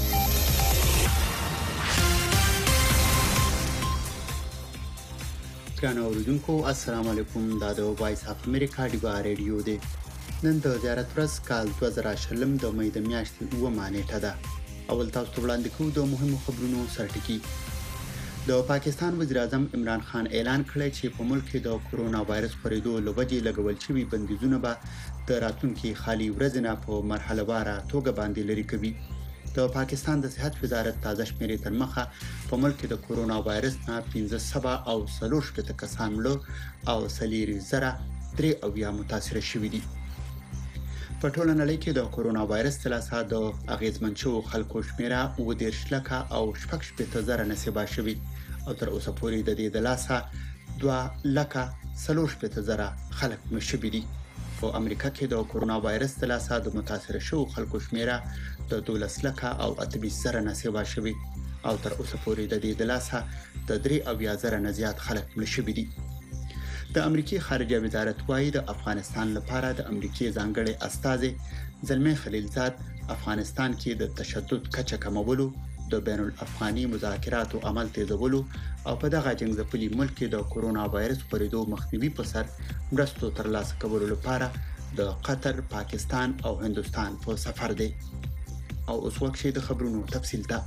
[SPEAKER 2] ګران اوریدونکو السلام علیکم. دا د وایس اف امریکا ډیو ریډیو دی. نن د زیارت ورځ کال دوه زره شلم د مې د میاشتې اوومه نیټه ده. اول تاسو ته وړاندې کوو د مهمو خبرونو سرټکی. د پاکستان وزیر اعظم عمران خان اعلان کړی چې په ملک کې د کورونا وایرس خورېدو له وجې لګول شوي بندیزونه به د راتلونکي خالي ورځې نه په مرحله واره توګه باندې لري کوي. د پاکستان د صحت وزارت تازه شمیرې تر مخه په ملک کې د کورونا وایرس نه پنځه سوه او څلور شپېته کسان مړه او څلور زره درې اویا متاثر شوي دي. په ټوله نړۍ کې د کورونا وایرس څخه د اغیزمن شوو خلکو شمیره اووه دېرش لکه او شپږ شپېته زره نصیبه شوي او تر اوسه پورې د دې د لاسه دوه لکه څلور شپېته زره خلک مړه شوي دي. په امریکا کې د کورونا وایرس څخه د متاثر شوو خلکو شمیره د دولس لکه او اته ویشت زره نصیبه شوي او تر اوسه پورې د دې د لاسه د درې اویا زره نه زیات خلک مړه شوي دي. د امریکای خارجه وزارت وايي د افغانستان لپاره د امریکای ځانګړي استازي زلمی خلیلزاد افغانستان کې د تشدد کچه کمولو، د بین الافغاني مذاکراتو عمل تیزولو او په دغه جنګ-ځپلي ملک کې د کورونا وایرس خپرېدو مخنیوي په سر مرستو ترلاسه کولو لپاره د قطر، پاکستان او هندستان په سفر دی. او اوس وخت شي د خبرونو تفصیل ته.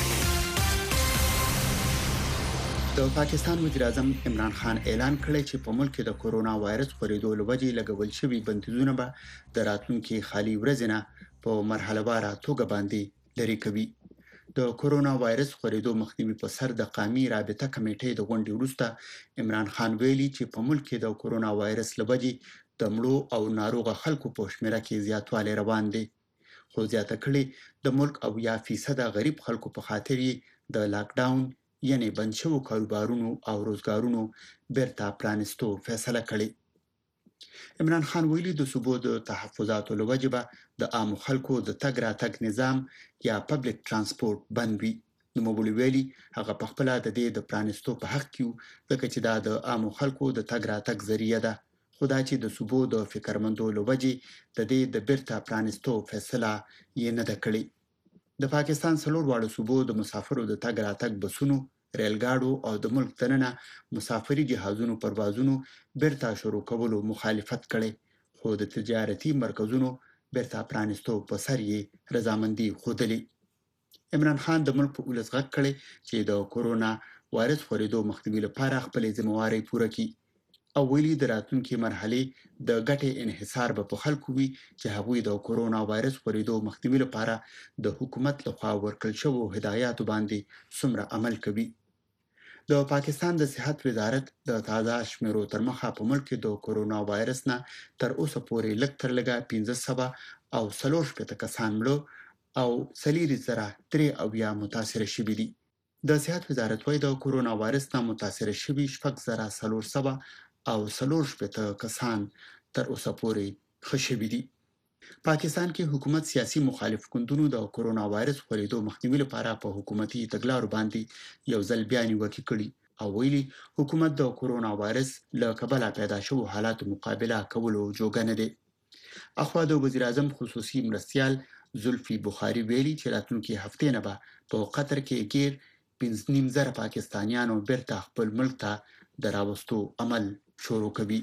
[SPEAKER 2] د پاکستان وزیر اعظم عمران خان اعلان کړی چې په ملک کې د کورونا وایرس خپرېدو لوجې لګول شوي بندیزونه به د راتلونکي خالي ورځې نه په مرحله واره توګه باندې لري کوي. د کورونا وایرس خپرېدو مخنیوي په سر د قومي رابطه کمیټې د غونډې وروسته عمران خان ویلي چې په ملک کې د کورونا وایرس لوجې د مړو او ناروغه خلکو په شمیره کې زیاتوالی روان دی. خو زیاته کړي د ملک اویا فیصده غریب خلکو په خاطر د لاک ډاون یعنی بند شوو کاروبارونو او روزګارونو بیرته پرانستو فیصله کړې. عمران خان ویلي د صوبو د تحفظاتو له وجې به د عامو خلکو د تګ راتګ نظام یا پبلک ترانسپورت بند وي. نوموړي ویلي هغه په خپله د دې د پرانستو په حق کې و ځکه چې دا د عامو خلکو د تګ راتګ ذریعه ده، خو دا چې د صوبو د فکرمندو له وجې د دې د بیرته پرانستو فیصله یې نه ده کړې. د پاکستان څلور واړو صوبو د مسافرو د تګ راتګ بسونو، ریلګاډو او د ملک دننه مسافري جهازونو پروازونو بیرته شروع کولو مخالفت کړي، خو د تجارتي مرکزونو بیرته پرانستو په سر یې رضامندي ښودلې. عمران خان د ملک په ولس غږ کړی چې د کورونا وایرس خپرېدو مخنیوي لپاره خپلې ذمہوارۍ پوره کړي او ویلي د راتلونکي مرحلې د ګټې انحصار به په خلکو وي چې هغوی د کورونا وایرس خپرېدو مخنیوي لپاره د حکومت لخوا ورکړل شوو هدایاتو باندې څومره عمل کوي. د پاکستان د صحت وزارت د تازه شمیرو تر مخه په ملک کې د کورونا وایرس نه تر اوسه پورې لږ تر لږه پنځه سوه او څلور شپېته کسان مړه او څلور زره درې اویا متاثر شوي دي. د صحت وزارت وايي د کورونا وایرس نه متاثر شوي شپږ زره څلور سوه او څلور شپېته کسان تر اوسه پورې ښه شوي دي. پاکستان کې حکومت سیاسي مخالف ګوندونو د کورونا وایرس خپرېدو مخنیوي لپاره په حکومتي تګلارو باندې یو ځل بیا نیوکې کړي او ویلي حکومت د کورونا وایرس له کبله پیدا شوو حالاتو مقابله کولو جوګه نه دی. اخوا د وزیر اعظم خصوصي مرستیال زلفي بخاري ویلي چې راتلونکي هفتې نه به په قطر کې ګیر پنځه نیم زره پاکستانیانو بیرته خپل ملک ته د راوستو عمل شروع کوي.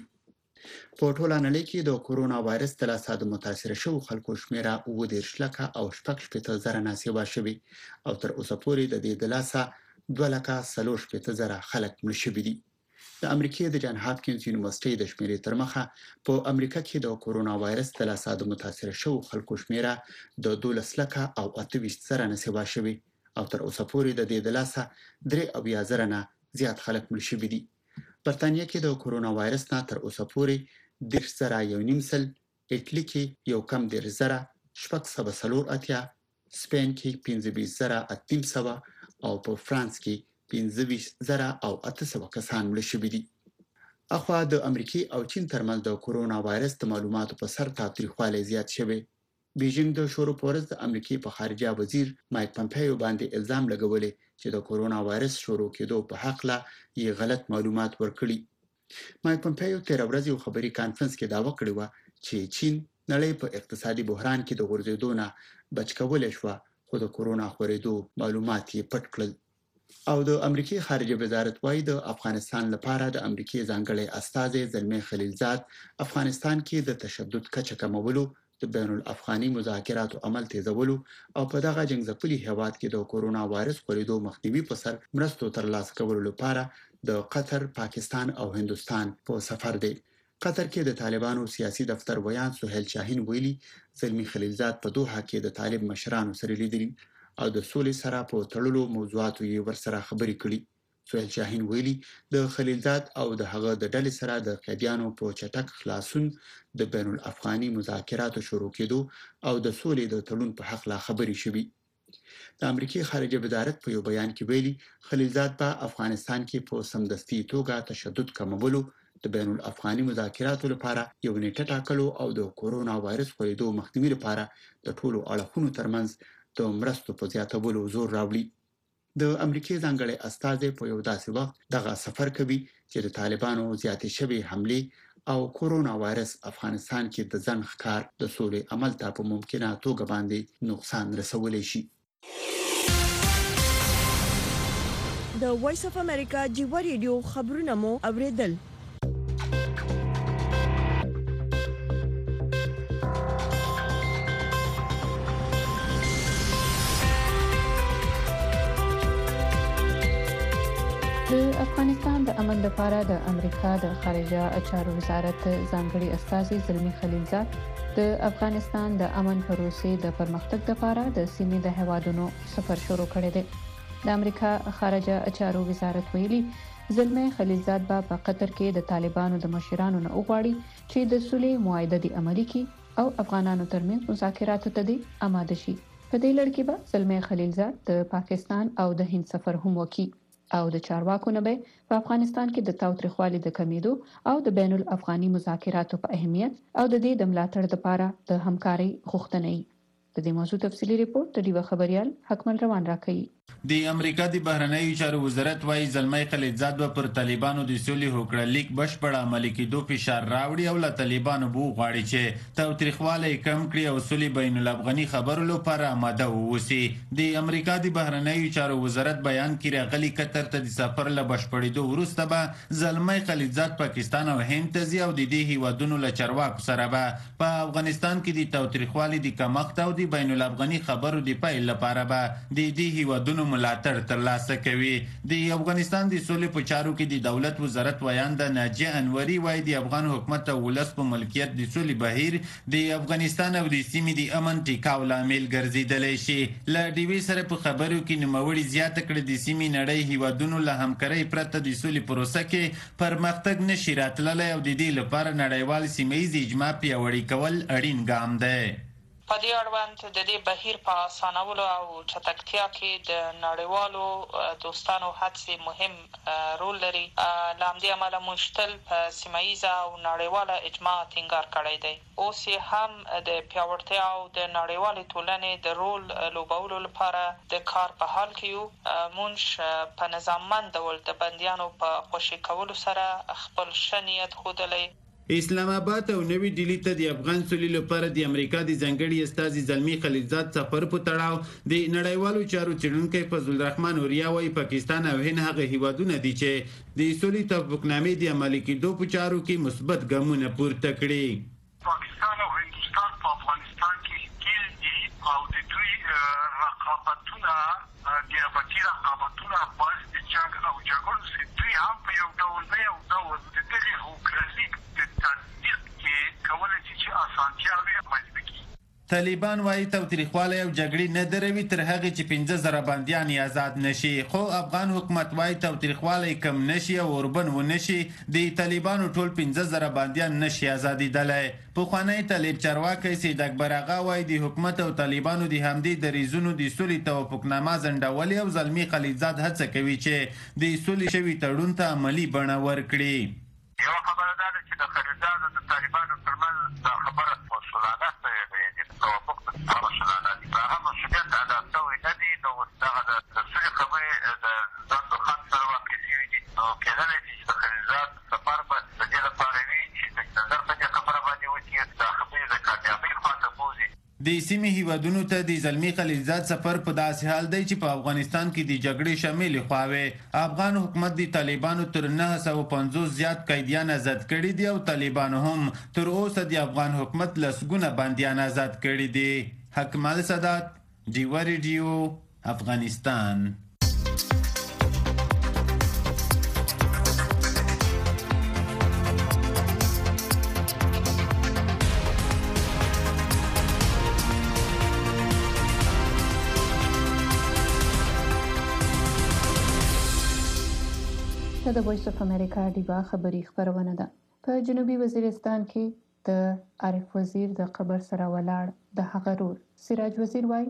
[SPEAKER 2] په ټوله نړۍ کې د کورونا وایرس څخه د متاثر شوو خلکو شمیره اووه دېرش لکه او شپږ شپېته زره نصیبه شوي او تر اوسه پورې د دې د لاسه دوه لکه څلور شپېته زره خلک مړه شوي دي. د امریکای د جان هاپکینز یونیورسيټي د شمیرې تر مخه په امریکا کې د کورونا وایرس څخه د متاثر شوو خلکو شمیره د دولس لکه او اته ویشت زره نصیبه شوي او تر اوسه پورې د دې د لاسه درې اویا زره نه زیات خلک مړه شوي دي. برتانیا کې د کورونا وایرس نه تر اوسه پورې دېرش زره یو نیم سل، ایټلی کې یو کم دېرش زره شپږ سوه څلور اتیا، سپین کې پنځه ویشت زره اته نیم سوه او په فرانس کې پنځه ویشت زره او اته سوه کسان مړه شوي دي. اخوا د امریکای او چین ترمنځ د کورونا وایرس د معلوماتو په سر تاوتریخوالی زیات شوی. بیجینګ د شروع په ورځ د امریکای په خارجه وزیر مایک پمپیو باندې الزام لګولی چې د کورونا وایرس شروع کېدو په هکله یې غلط معلومات ورکړي. مایک پمپیو تیر ورځ یو خبري کانفرنس کې دعوه کړې و چې چین نړۍ په اقتصادي بحران کې د غورځېدو نه بچ کولی شوه، خو د کورونا خپرېدو معلومات یې پټ کړل. او د امریکای خارجه وزارت وايي د افغانستان لپاره د امریکای ځانګړي استازي زلمی خلیلزاد افغانستان کې د تشدد کچه کمولو، د بین الافغاني مذاکراتو عمل تیزولو او په دغه جنګ-ځپلي هیواد کې د کورونا وایرس خپرېدو مخنیوي په سر مرستو ترلاسه کولو لپاره د قطر، پاکستان او هندستان په سفر دی. قطر کې د طالبانو سیاسي دفتر ویان سهیل شاهین ویلي زلمی خلیلزاد په دوحه کې د طالب مشرانو سره لیدلي او د سولې سره په تړلو موضوعاتو یې ورسره خبرې کړي. سهیل شاهین ویلي د خلیلزاد او د هغه د ډلې سره د قیدیانو په چټک خلاصون د بین الافغاني مذاکراتو شروع کېدو او د سولې د تړون په حق لا خبرې شوي. د امریکای خارجه وزارت په یو بیان کې ویلي خلیلزاد په افغانستان کې په سمدستي توګه تشدد کمولو، د بین الافغاني مذاکراتو لپاره یو نیټه ټاکلو او د کورونا وایرس خپرېدو مخنیوي لپاره د ټولو اړخونو ترمنځ د مرستو په زیاتولو زور راوړي. د امریکای ځانګړي استازي په یو داسې وخت دغه سفر کوي چې د طالبانو زیاتې شوي حملې او کورونا وایرس افغانستان کې د ځنډ ښکار د سولې عمل ته په ممکنه توګه باندې نقصان رسولی شي.
[SPEAKER 1] د وایس اف امریکا جیوا ریډیو خبرونه مو اوریدل.
[SPEAKER 3] د افغانستان د امن لپاره د امریکا د خارجه چارو وزارت ځانګړي استازي زلمی خلیلزاد د افغانستان د امن پروسې د پرمختګ لپاره د سیمې د هیوادونو سفر شروع کړی دی. د امریکا خارجه چارو وزارت ویلي زلمی خلیلزاد به په قطر کې د طالبانو د مشرانو نه وغواړي چې د صلح معاهده د عملي کړي او افغانانو ترمنځ مذاکراتو ته د آماده شي. په دې لړ کې به زلمی خلیلزاد د پاکستان او د هند سفر هم وکړي او د چارواکو نه به په افغانستان کې د تاوتریخوالي د کمیدو او د بین الافغاني مذاکراتو په اهمیت او د دې د ملاتړ لپاره د همکارۍ غوښتنه کوي. د دې موضوع تفصیلی ریپورت د ډیوه خبريال حکمل روان راکړي.
[SPEAKER 15] د امریکا د بهرنیو چارو وزارت وايي زلمی خلیلزاد به پر طالبانو د سولې هوکړه لیک بشپړ عملي کېدو فشار راوړي او له طالبانو بو غواړي چې تاوتریخوالی کم کړي او سولې بین الافغاني خبرو لپاره آماده ووسی. د امریکا د بهرنیو چارو وزارت بیان کې راغلي قطر ته د سفر له بشپړېدو وروسته به زلمی خلیلزاد پاکستان او هند ته ځي او د دې هیوادونو له چارواکو سره به په افغانستان کې د تاوتریخوالي د کمښت او د بین الافغاني خبرو د پیل لپاره به د دې هیوادونو ملاتړ ترلاسه کوي. د افغانستان د سولې په چارو کې د دولت وزارت ویان د ناجیه انوري وايي د افغان حکومت او ولس په ملکیت د سولې بهیر د افغانستان او د سیمې د امن ټیکاو لامل ګرځیدلی شي. له ډیوې سره په خبرو کې نوموړي زیاته کړې د سیمې نړۍ هیوادونو له همکارۍ پرته د سولې پروسه کې پرمختګ نشي راتللی او د دې لپاره نړیوال سیمه ییز اجماع پیاوړی کول اړین ګام دی.
[SPEAKER 16] په دې اړوند د دې بهیر په اسانولو او چټکتیا کې د نړیوالو دوستانو هڅې مهم رول لري. له همدې امله موږ تل په سیمه ییزه او نړیواله اجماع ټینګار کړی دی. اوس یې هم د پیاوړتیا او د نړیوالې ټولنې د رول لوبولو لپاره د کار په حال کې یو. موږ په نظاممند ډول د بندیانو په خوشي کولو سره خپل ښه نیت ښودلی.
[SPEAKER 15] اسلام آباد او نوی ډیلی ته د افغان سولې لپاره د امریکا د ځانګړي استازي زلمی خلیلزاد سفر په تړاو د نړیوالو چارو څېړونکی فضل الرحمن اوریا وايي پاکستان او هند هغه هیوادونه دي چې د سولې توافقنامې د عملي کېدو په چارو کې مثبت ګامونه پورته کړي.
[SPEAKER 17] پاکستان او هندوستان په افغانستان کې ګیر دي او د دوی رقابتونه د ابتي رقابتونه باعث د جنګ او جګړو سي دوی هم په یو ډول نه یو ډول د دغه هوکړلیک
[SPEAKER 15] طالبان وايي تاوتریخوالی او جګړې نه دروي تر هغې چې پنځه زره بندیان آزاد نشي. خو افغان حکومت وايي تاوتریخوالی کم نشي او اوربن ونشي د طالبانو ټول پنځه زره بندیان نشي آزادېدلی. پخوانی طالب چارواکی سید اکبر آغا وايي د حکومت او طالبانو د همدې دریځونو د سولې توافقنامه ځنډولې او زلمی خلیلزاد هڅه کوي چې د سولې شوي تړون ته عملي بڼه ورکړي.
[SPEAKER 17] یو خبره دا ده چې د خلیلزاد او د طالبانو ترمنځ دا خبره مسؤلانه د توافق څخه مسؤلانه دي. هغه مسؤلیت ادا شوی نه دي نو دغه د سولې خبرې د ځان د خط سره واقع شوي دي. نو کېدلی شي چې د خلیلزاد سفر به د دې لپاره وي چې د نظر په دې خبره باندې وکړي دا خبرې د کامیابۍ خواته بوځي.
[SPEAKER 15] د سیمې هیوادونو ته د زلمی خلیلزاد سفر په داسې حال دی چې په افغانستان کې د جګړې شاملې خواوې افغان حکومت د طالبانو تر نهه سوه پنځوس زیات قیدیان آزاد کړي دي او طالبانو هم تر اوسه د افغان حکومت لسګونه بندیان آزاد کړي دي. حکمل سادات، ډیوه ریډیو، افغانستان.
[SPEAKER 3] دا د وایس اف امریکا ډیوا خبری خبرونه ده. په جنوبي وزیرستان کې د عارف وزیر د قبر سره ولاړ د هغه رور سراج وزیر وای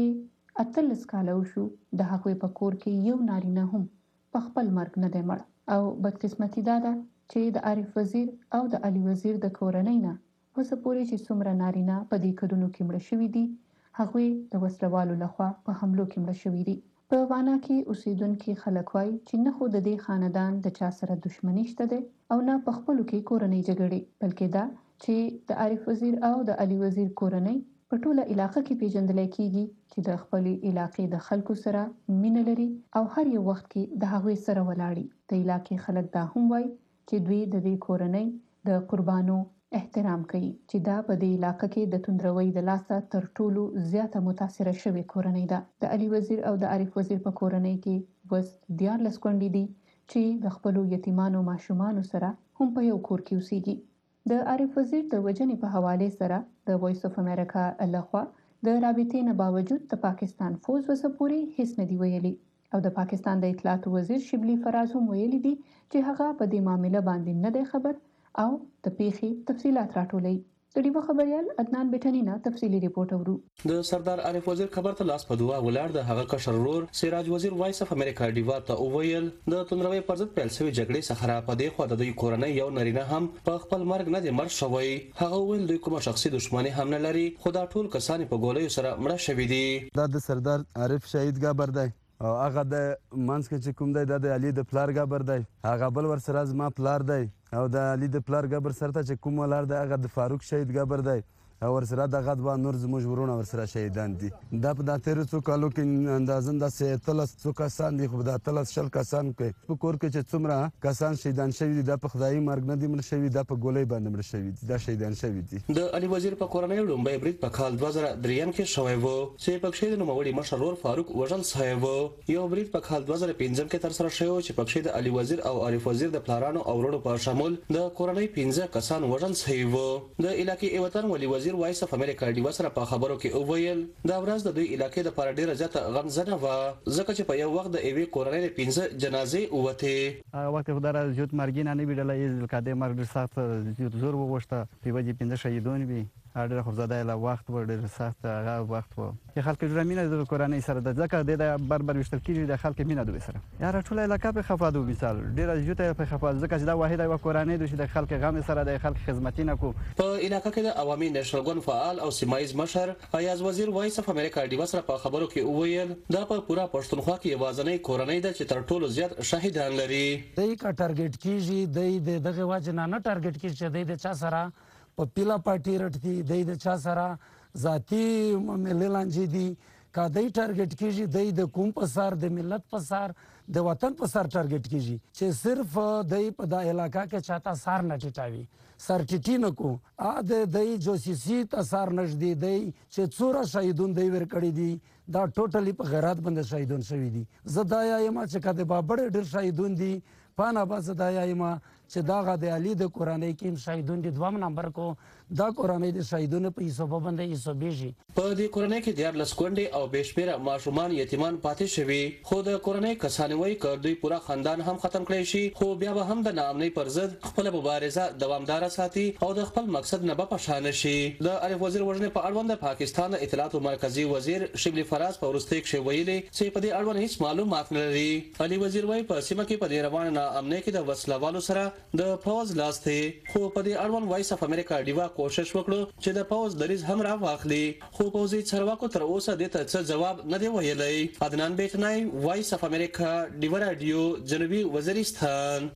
[SPEAKER 3] چې اتلس کاله وشو د هغوی په کور کې یو نارینه هم په خپل مرګ نه دی مړ او بدقسمتي دا ده چې د عارف وزیر او د علي وزیر د کورنۍ نه اوسه پورې چې څومره نارینه په دې کډونو کې مړه شوي دي هغوی د وسلوالو لخوا په حملو کې مړه شوي دي. په وانا کې اوسیدونکي خلک وایي چې نه خو د دې خاندان د چا سره دښمني شته ده او نه په خپلو کې کورنۍ جګړې بلکې دا چې د عارف وزیر او د علي وزیر کورنۍ په ټوله علاقه کې پیژندل کیږي چې د خپل علاقې د خلکو سره مینه لري او هر یو وخت کې د هغوی سره ولاړي. د علاقې خلک دا هم وایي چې دوی د دې کورنۍ د قربانو احترام کوي چې دا په دې علاقه کې د توندروي د لاسه تر ټولو زیاته متاثره شوې کورنۍ ده. د علي وزیر او د عارف وزیر په کورنۍ کې وس دیارلس کونډې دي چې د خپل یتیمانو ماشومان سره هم په یو کور کې اوسېږي. د عارف وزیر د وجنې په حواله سره د وایس اف امریکا لخوا د رابطې نه باوجود د پاکستان فوز وسپوري هیڅ نه دی ویلي او د پاکستان د اطلاعات وزیر شبلی فراز هم ویلي دي چې هغه په دې معاملې باندې نه دی خبر او د پیښې تفصيلات راټولوي. د ډیوا خبريال عدنان بیٹنینا تفصیلی ریپورت اورو.
[SPEAKER 18] د سردار عارف وزیر خبر ته لاس په دوا ولاړ د هغه کشر ورور سراج وزیر وایس اف امریکا ډیوا ته وویل د توندروي پر ضد پیل شوی جګړې څخه را پدې خو د دوی کورنۍ یو نارینه هم په خپل مرګ نه دی مړ شوی. هغه ویل دوی کومه شخصي دښمنی هم نه لري خو دا ټول کسان په ګولۍ سره مړه شوی دي.
[SPEAKER 19] دا د سردار عارف شهید ګابر دی او هغه د منځ کې چې کوم دی د علي د پلار ګابر دی هغه بل ور سره زما پلار دی او د علي د پلار ګابر سره چې کوم ولر دی هغه د فاروق شهید ګابر دی او ور سره دغه د نور زموږ ورونه ور سره شهیدان دي. دا په د تیر څو کالو کې اندازن د سیتلس څو کسان دي خو د تلس شل کسان کې په کور کې چې څومره کسان شهیدان شوي دي د په خدای مرګ نه دي مړ شوي د په ګولۍ باندې مړ شوي دي دا شهیدان شوي دي.
[SPEAKER 18] د علي وزیر په کورنۍ لومبۍ برید په کال دوه زره دریم کې شوی و چې په شهید نوموړي مشر ورور فاروق وژل شوی و. یو برید په کال دوه زره پنځم کې تر سره شوی چې په شهید علي وزیر او عارف وزیر د پلارانو او ورونو په شامل د کورنۍ پنځه کسان وژل شوی و. د علاقې وطن ولي وزیر وایس اف امریکا ډیوا سره په خبرو کې وویل دا ورځ د دوی علاقې د پر ډیره زیاته غمزنه و ځکه چې په یو وخت د ایوي کورنۍ پنځه جنازې وته
[SPEAKER 20] هغه وخت خدای زیات مرګ نه ویډل یې کده مرګ سخت زور وغوښته په وجه پنځه شهیدون وي اړه خو زده له وخت ور سخت هغه وخت و چې خلک جرمینه د کورنۍ سره د ځکه د بربر وشتل کیږي د خلک مینه دوی سره یاره ټول علاقه په خفادو مثال ډیره جوته په خفاد ځکه چې دا واحده و کورنۍ د د خلک غم سره د خلک خدمتینه کو.
[SPEAKER 18] په علاقه کې د عوامي نېشنل ګوند فعال او سیمایز مشر ایاز وزیر وایس اف امریکا ډیوا سره په خبرو کې وویل دا په پورا پښتونخوا کې یوازنۍ کورنۍ ده چې تر ټولو زیات شهیدان لري.
[SPEAKER 21] دای کا ټارګټ کیږي د دغه واجب نه ټارګټ کیږي چې د چا سره په پیلا پارټي رټي د چا سره ذاتی مللانجې دي کا دای ټارګټ کیږي د کوم په سر د ملت په سر د وطن په سر ټارګټ کیږي چې صرف دای په د علاقہ کې چاته سار نه ټټاوي سر ټټی نه کو ا د دای جوسیسی تاسار نږدې دی چې څوره شهیدون دی ور کړی دي دا ټوټلی په غیرت باندې شهیدون شوی دي. زدا یم چې کده بابړ ډیر شهیدون دي پانا باز دا یم چې دا غ د علي د کورنۍ کې شهیدون دي دوم نمبر کو دا کورنۍ د شهیدونو په حساب باندې حسابېږي.
[SPEAKER 18] په دې کورنۍ کې دیار لس کونډې او بشمیره ماشومان یتیمان پاتې شوي خو د کورنۍ کسانې وایي که دوی پوره خاندان هم ختم کړی شي خو بیا به هم د ناامنۍ پر ضد خپله مبارزه دوامداره ساتي او د خپل مقصد نه به پشانه شي. د عارف وزیر وژنې په اړوند د پاکستان د اطلاعاتو مرکزي وزیر شبلی فراز په وروستۍ کښې ویلي چې په دې اړوند هیڅ معلومات نه لري. علي وزیر وایي په سیمه کې په دې روانه ناامنۍ کې د وسلوالو سره د پوز لاس دی خو په دې اړوند وایس اف امریکا ډیوا کوشش وکړو چې د پوز دریز هم را واخلي خو پوزي چارواکو تر اوسه دې ته څه جواب نه دی ویلی. عدنان بیٹنای وایس اف امریکا ډیوا رادیو جنوبي وزیرستان.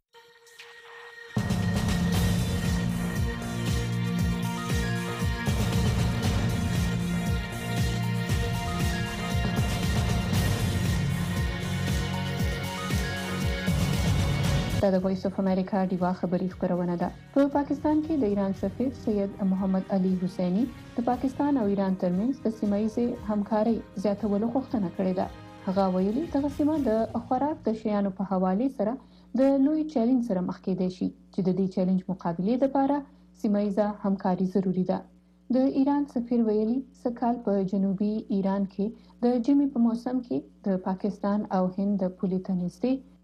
[SPEAKER 3] دا د وایس اف امریکا ډیوا خبری خبرونه ده. په پاکستان کې د ایران سفیر سید محمد علي حسیني د پاکستان او ایران ترمنځ د سیمایي همکارۍ زیاتولو غوښتنه کړې ده. هغه ویلي دغه سیمه د خوراک د شیانو په حواله سره د لوی چیلنج سره مخ کېدای شي چې د دې چیلنج مقابله لپاره سیمایي همکاري ضروری ده. د ایران سفیر ویلي سکهال په جنوبي ایران کې د جمی په موسم کې د پاکستان او هند د پولي تنظیم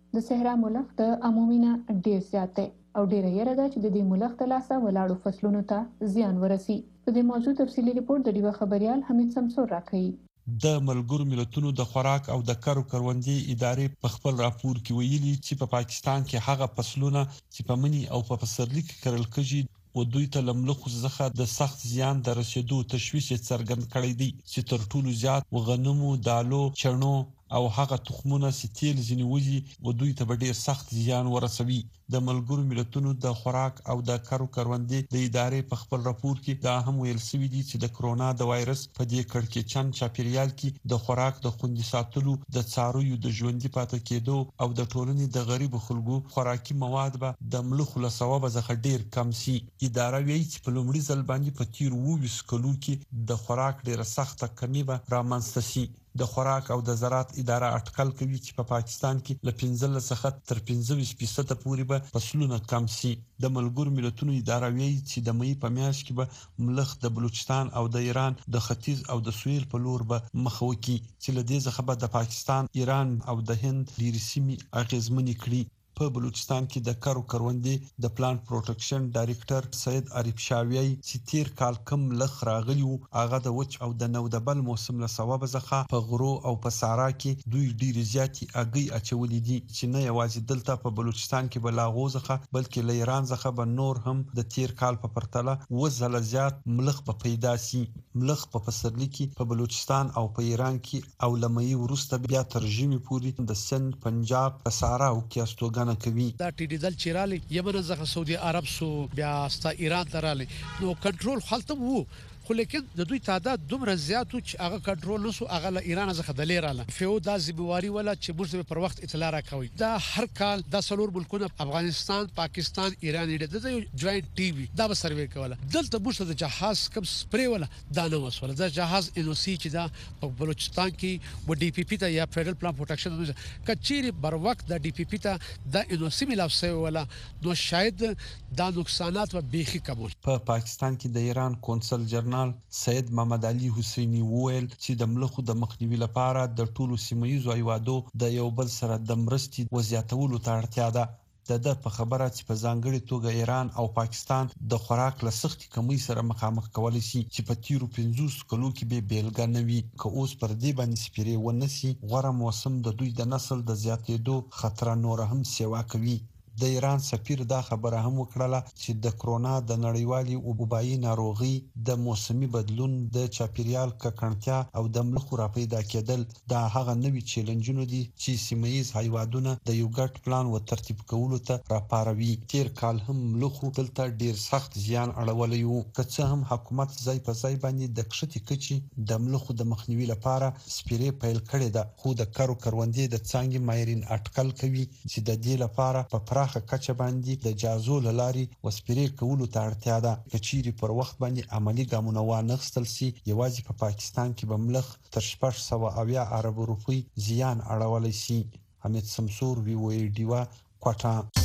[SPEAKER 3] د صحرا ملخ د عمومي نه ډیر زیات دی او ډیره یره ده چې د دې ملخ د لاسه ولاړو فصلونو ته زیان ورسي. په دې موضوع تفصیلي ریپورت د ډیوه خبريال حمید سمسور راکوي.
[SPEAKER 5] د ملګرو ملتونو د خوراک او د کرو کروندې ادارې په خپل راپور کې ویلي چې په پاکستان کې هغه فصلونه چې په منی او په پسرلي کې کرل کېږي و دوی ته لملخو څخه د سخت زیان د رسیدو تشویش څرګند کړی دی چې تر ټولو زیات وغنمو، دالو، چڼو او هغه تخمونه چې تیل ځینې وځي و دوی ته ډېر سخت زیان ورسوي. د ملګرو ملتونو د خوراک او د کرو کروندې د ادارې په خپل راپور کې دا هم ویل شوی دی چې د کرونا د وایرس په دې کړکېچن چاپیریال کې د خوراک د خوندي ساتلو، د څارویو د ژوندي پاتې کېدو او د ټولنې د غریبو خلکو خوراکي مواد به د ملخو له سببه څخه ډېر کم شي. اداره وایي چې په لومړي ځل باندې په تیر اووه کلو کې د خوراک ډېره سخته کمی به رامنځته شي. د خوراک او د زراعت اداره اټکل کوي چې په پا پاکستان کې له پنځلس څخه تر پنځه فیصد پورې به فصلونه کم شي. د ملګرو ملتونو اداره وایي چې د مې په میاشت کې به ملخ د بلوچستان او د ایران د ختیځ او د سویل په لور به مخ وکړي چې له دې څخه به د پاکستان، ایران او د هند ډېرې سیمې اغیزمنې کړي. په بلوچستان کې د کرو کروندې د پلان پروټیکشن ډایریکټر سید عارف شاوی چې تیر کال کم لخ راغلی وو هغه د وچ او د نودبل موسم له سبب څخه په غرو او په صحرا کې دوی ډیر زیاتی اگي اچولې دي چې نه یوازې دلته په بلوچستان کې بلاغوزخه بلکې له ایران څخه به نور هم د تیر کال په پرتله وزله زیات ملخ په پیدا سي. ملخ په پسرلي کې په بلوچستان او په ایران کې او لمې ورسته بیا ترجمه پوری د سند، پنجاب، په صحرا او کې استوګن کوي.
[SPEAKER 22] دا ټیډي دل چیرالي یمن څخه سعودي عرب سو بیا ستا ایران تراله نو کنټرول خلته وو خو لیکن د دوی تعداد دومره زیات چې هغه کنټرول نسو هغه له ایران څخه د لیراله فیو د ذمہواری ولا چې موږ پر وخت اطلاع راکوي. دا هر کال د سلور ملکونه افغانستان، پاکستان، ایران د جوائنٹ ټي وي دا به سروې کوله. دلته موږ د جهاز کم سپری ولا دا نه وسوله. دا جهاز ان او سی چې دا په بلوچستان کې و ډي پی پی ته یا فدرل پلان پروټیکشن کچيري بر وخت د ډي پی پی ته د ان او سی ملاو سوی ولا نو شاید دا نقصانات و بیخي کمول.
[SPEAKER 5] په پاکستان کې د ایران کونسل جنرال سید محمد علي حسیني وویل چې د ملخو د مخنیوي لپاره د ټولو سیمایي هیوادو د یو بل سره د مرستې وزیاتولو ته اړتیا ده. د د په خبره چې په ځانګړي توګه ایران او پاکستان د خوراک له سختي کمی سره مخامخ کولای شي چې په تیرو پنځوس کلو کې به بیلګه نه وي. که اوس پر دې باندې سپیری ونسي غوړه موسم د دوی د نسل د زیاتېدو خطر نور هم سیوا کوي. د ایران سفیر دا خبره هم وکړه چې د کرونا د نړیوالي وبایي ناروغي، د موسمي بدلون، د چاپیریال ککړتیا او د ملخو را پیدا کېدل دا هغه نوي چیلنجونه دي چې سیمایي هیوادونه د یو ګډ پلان و ترتیب کولو ته راپاروي. تیر کال هم ملخو دلته ډیر سخت زیان اړولی وو. که څه هم حکومت ځای په ځای باندې د کښتې کچې د ملخو د مخنیوي لپاره سپیری پیل کړی ده، خو د کرو کروندې د څانګې ماهرین اټکل کوي چې د دې لپاره په پراخه کچه باندې د جازو لاري وسپری کولو ته اړتیا ده. کچيري پر وخت باندې عملی ګامونه وانخستل سي یوازې په پا پاکستان کې به ملخ تر شپږ سوه اویا ارب روپی زیان اړولی سي. حمید سمسور وی وی ډیوا کوټا.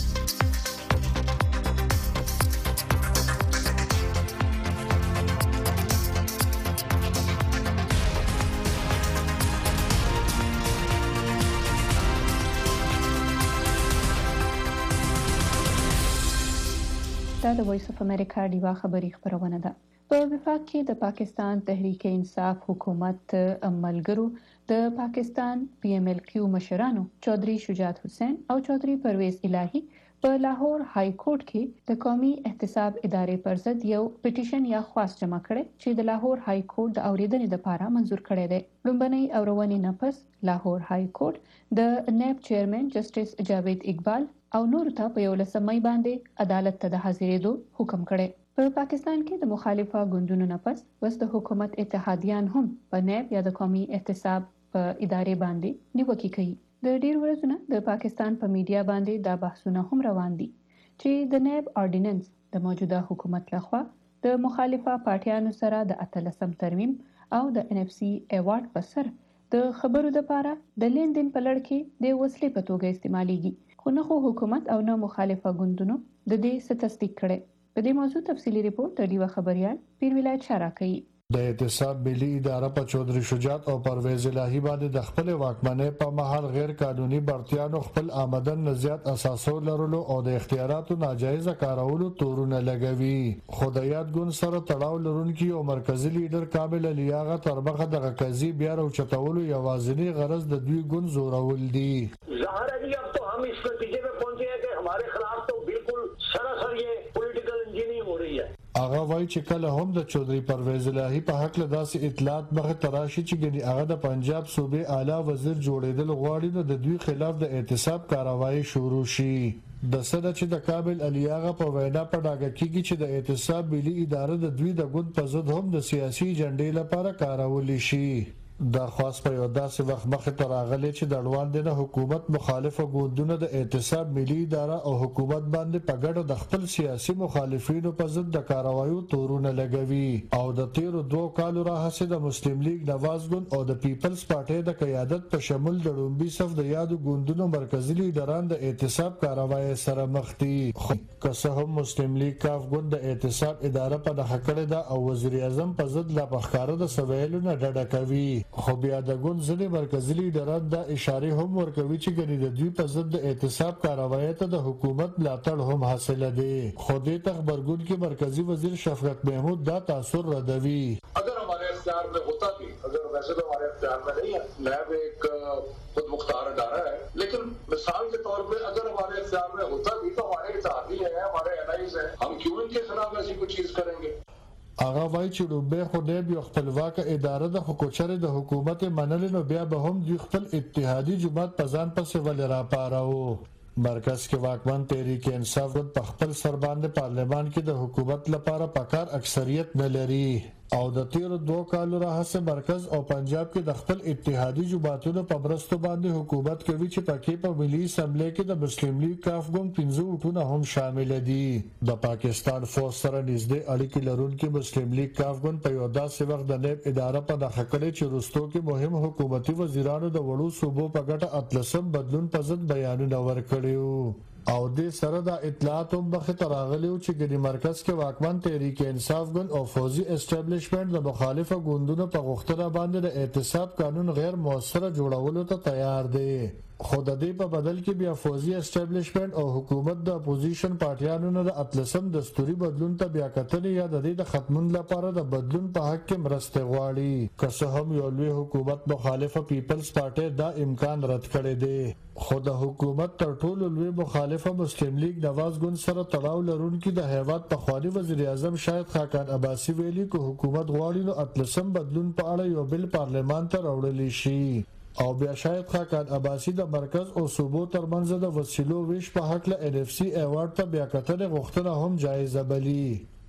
[SPEAKER 3] دا د وایس اف امریکا ډیوا خبری خبرونه ده. په وفاق کې د پاکستان تحریک انصاف حکومت ملګرو د پاکستان پی ایم ایل کیو مشرانو چودھری شجاعت حسین او چودھری پرویز الہی په لاهور های کورټ کې د قومي احتساب ادارې پر ضد یو پټیشن یا خواست جمع کړي چې د لاهور های کورټ د اوریدنې لپاره منزور کړي دي. لومبنۍ اورونې نه پس لاهور های کورټ د نیب چیرمن جسټس جاوید اقبال او نور ته په یو لسمۍ باندې عدالت ته د حاضرېدو حکم کړی. په پاکستان کې د مخالفه ګوندونو نه پس وس د حکومت اتحادیان هم په نیب یا د قومي احتساب په ادارې باندې نیوکې کوي. د ډیر ورځې نه د پاکستان په میډیا باندې دا بحثونه هم روان دي چې د نیب آرډیننس د موجوده حکومت لخوا د مخالفه پارټیانو سره د اتلسم ترمیم او د ان اف سی ایوارډ په سر د خبرو لپاره د لیندین په لړ کې د وسلې په توګه استعمالېږي. خو نه خو حکومت او نه مخالفه ګوندونو د دې ست تصدیق کړي. په دې موضوع تفصیلی ریپورت د ډیوا خبريال پیر ولایت شارع کوي.
[SPEAKER 6] د اعتصاب ملي اداره په چودري شجاعت او پرویز الهی باندې د خپل واکمنۍ په مهال غیر قانوني برتیانو خپل آمدن نه زیات اساسو لرلو او د اختیاراتو ناجایز کارولو تورونه لګوي. خو د یاد ګوند سره تړاو لرونکي او مرکزی لیډر کامل علیاغه تر مخه دغه قضیې بیا راوچتولو یوازینی غرض د دوی ګوند زورول دي.
[SPEAKER 8] ظاهر है अब तो हम इस नतीजे पे पहुंचे हैं कि हमारे खिलाफ तो बिल्कुल सरासर ये पॉलिटिकल इंजीनियरिंग हो रही है.
[SPEAKER 6] هغه وایي چې کله هم د چودري پرویز الهی په حق له داسې اطلاعات مخه تراشي چې ګنې هغه د پنجاب صوبې اعلی وزیر جوړېدل غواړي نو د دوی خلاف د اعتصاب کاروایی شروع شي. د صدا چې د کابل علیاغه په وینا په ډاګه کیږي چې د اعتصاب ملي اداره د دوی د ګوند په ضد هم د سیاسي جنډې لپاره کارول شي. دا خاص په یو داسې وخت مخه تر راغلی چې د اړوند د حکومت مخالفه ګوندونو د اعتصاب ملي اداره او حکومت باندې په ګډه د خپل سیاسي مخالفینو په ضد د کاروایو تورونه لګوي او د تیرو دوه کالو راهیسې د مسلم لیگ نواز ګوند او د پیپلز پارټي د قیادت په شمول د لومبي صف د یادو ګوندونو مرکزی لیډران د اعتصاب کاروای سره مخ دي. که څه هم مسلم لیگ کاف ګوند د اعتصاب اداره په نښه کړې ده او وزیر اعظم په ضد لا پخکاره د سویلو نه ډډه کوي. خو بیا د ګوند ځینې مرکزي لیډران دا اشارې هم ورکوي چې ګنې د دوی په ضد د اعتصاب کاروایی ته د حکومت ملاتړ هم حاصله دی. خو دې ته غبرګون کې مرکزي وزیر شفقت محمود دا تاثر ردوي.
[SPEAKER 23] اگر ہمارے اختیار میں ہوتا بھی اگر ویسے تو ہمارے اختیار میں نہیں ہے نیب ایک خود مختار ادارہ ہے لیکن مثال کے طور پہ اگر ہمارے اختیار میں ہوتا بھی تو ہمارے اتحادی ہیں ہمارے الائز ہیں ہم کیوں ان کے خلاف ایسی کوئی چیز کریں گے.
[SPEAKER 6] هغه وایي چې لومبۍ خو نیب یو خپلواکه اداره ده خو کوچرې د حکومت منلې نو بیا به هم دوی خپل اتحادي جماعت په ځان پسې ولې راپاروه. مرکز کې واکمن تحریک انصاف ګوند په خپل سر باندې پارلمان کې د حکومت لپاره پکار اکثریت نه لري او د تیرو دوه کالو راهیسې مرکز او پنجاب کې د خپل اتحادي جماعتونو په مرستو باندې حکومت کوي چې پکې په ملي اسمبلی کې د مسلم لیگ کاف ګوند پنځه وټونه هم شامل دي. د پاکستان فوج سره نږدې اړیکې لرونکي مسلم لیگ کاف ګوند په یو داسې وخت د نیب اداره په نښه کړې چې وروستو کې مهم حکومتي وزیرانو د وړو صوبو په ګټه اتلسم بدلون په ضد بیانونه ورکړي او د سره د اطلاعات هم مخه ته راغلیو چې ګډي مرکز کې واکمن تحریک انصاف ګوند او فوزي اسټابلیشمنت د مخالفه ګوندونو په غوښتنه باندې د اعتصاب قانون غیر موثر جوړولو ته تیار دي. خو د دې په بدل کې بیا فوزي اسټابلیشمنت او حکومت د اپوزیشن پارټیانو نه د اتلسم دستوري بدلون ته بیا کتنې یا د دې د ختمون لپاره د بدلون په حق کې مرسته غواړي. که څه هم یو لوی حکومت مخالفه پیپلز پارټي دا امکان رد کړی دی خو د حکومت تر ټولو لوی مخالفه مسلم لیگ نواز ګوند سره تړاو لرونکي د هیواد پخوانی وزیر اعظم شاهد خاقان عباسي ویلي کو حکومت غواړي نو اتلسم بدلون په اړه یو بل پارلمان ته راوړل شي او بیا شاید خاقان عباسي د مرکز او صوبو ترمنځ د وسیلو ویش په حق له ان اف سي ایوارډ ته بیا کتنې غوښتنه هم جایزه بلي.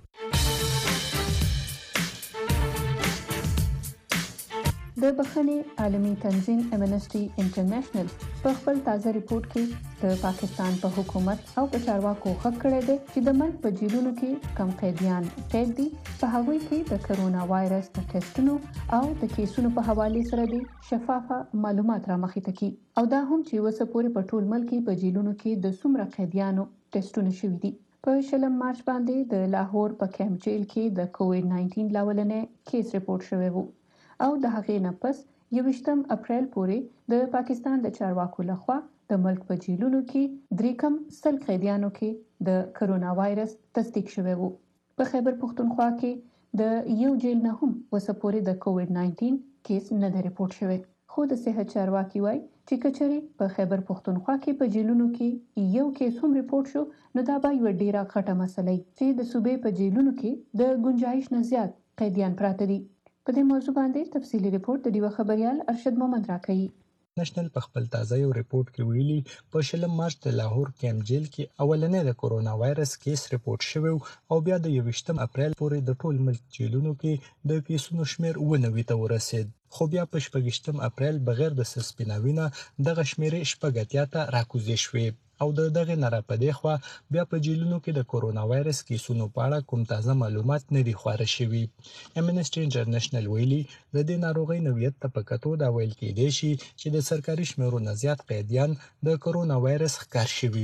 [SPEAKER 3] د بخښنې عالمي تنظیم امنسټي انټرنیشنل په خپل تازه ریپورت کې د پاکستان په حکومت او په چارواکو حق کړی دی چې د ملک په جیلونو کې کم قیدیان قید دي په هغوی کې د کرونا وایرس د ټیسټونو او د کیسونو په حواله سره دي شفافه معلومات را مخې ته کی او دا هم چې وسه پورې په ټول ملک په جیلونو کې د څومره قیدیانو ټیسټونه شوي دي. په شلم مارچ باندې د لاهور په کیمپ جیل کې د کووډ ناینټین لاولنې کیس ریپورت شوی وو او د هغې نه پس یوویشتم اپریل پورې د پاکستان د چارواکو لخوا د ملک په جیلونو کې درې کم سل قیدیانو کې د کرونا وایرس تصدیق شوی وو. په خیبر پختونخوا کې د یو جیل نه هم وسه پورې د کووډ ناینټین کیس نه دی ریپورت شوی. خو د صحت چارواکي وایي چې کچري په خیبر پختونخوا کې په جیلونو کې یو کیس هم ریپورت شو نو دا به یو ډیره غټه مسله چې د صوبې په جیلونو کې د گنجائش نه زیات قیدیان پراته دي. په دې موضوع باندې تفصیلی ریپورت د ډیوه خبريال ارشد محمد راکړي.
[SPEAKER 24] نېشنل په خپل تازه یو ریپورت کې ویلي په شلم مارچ د لاهور کیمپ جیل کې اولنې د کورونا وایرس کیس ریپورت شوی او بیا د یوویشتم اپریل پورې د ټول ملک جیلونو کې د کیسونو شمیر ونوي ته ورسید. خو بیا په شپږشتم اپریل بغیر د سسپیناوینه دغه شمیرې شپږاتیا ته راکوزې شوې او د دغه نه را پدې خو بیا په جیلونو کې د کورونا وایرس کیسونو په اړه کوم تازه معلومات نه دي خواره شوي. امنسټي انټرنیشنل ویلي د دې ناروغۍ نوعیت ته په کتو دا ویل کېدای شي چې د سرکاري شمیرو نه زیات قیدیان د کورونا وایرس ښکار شوي وي.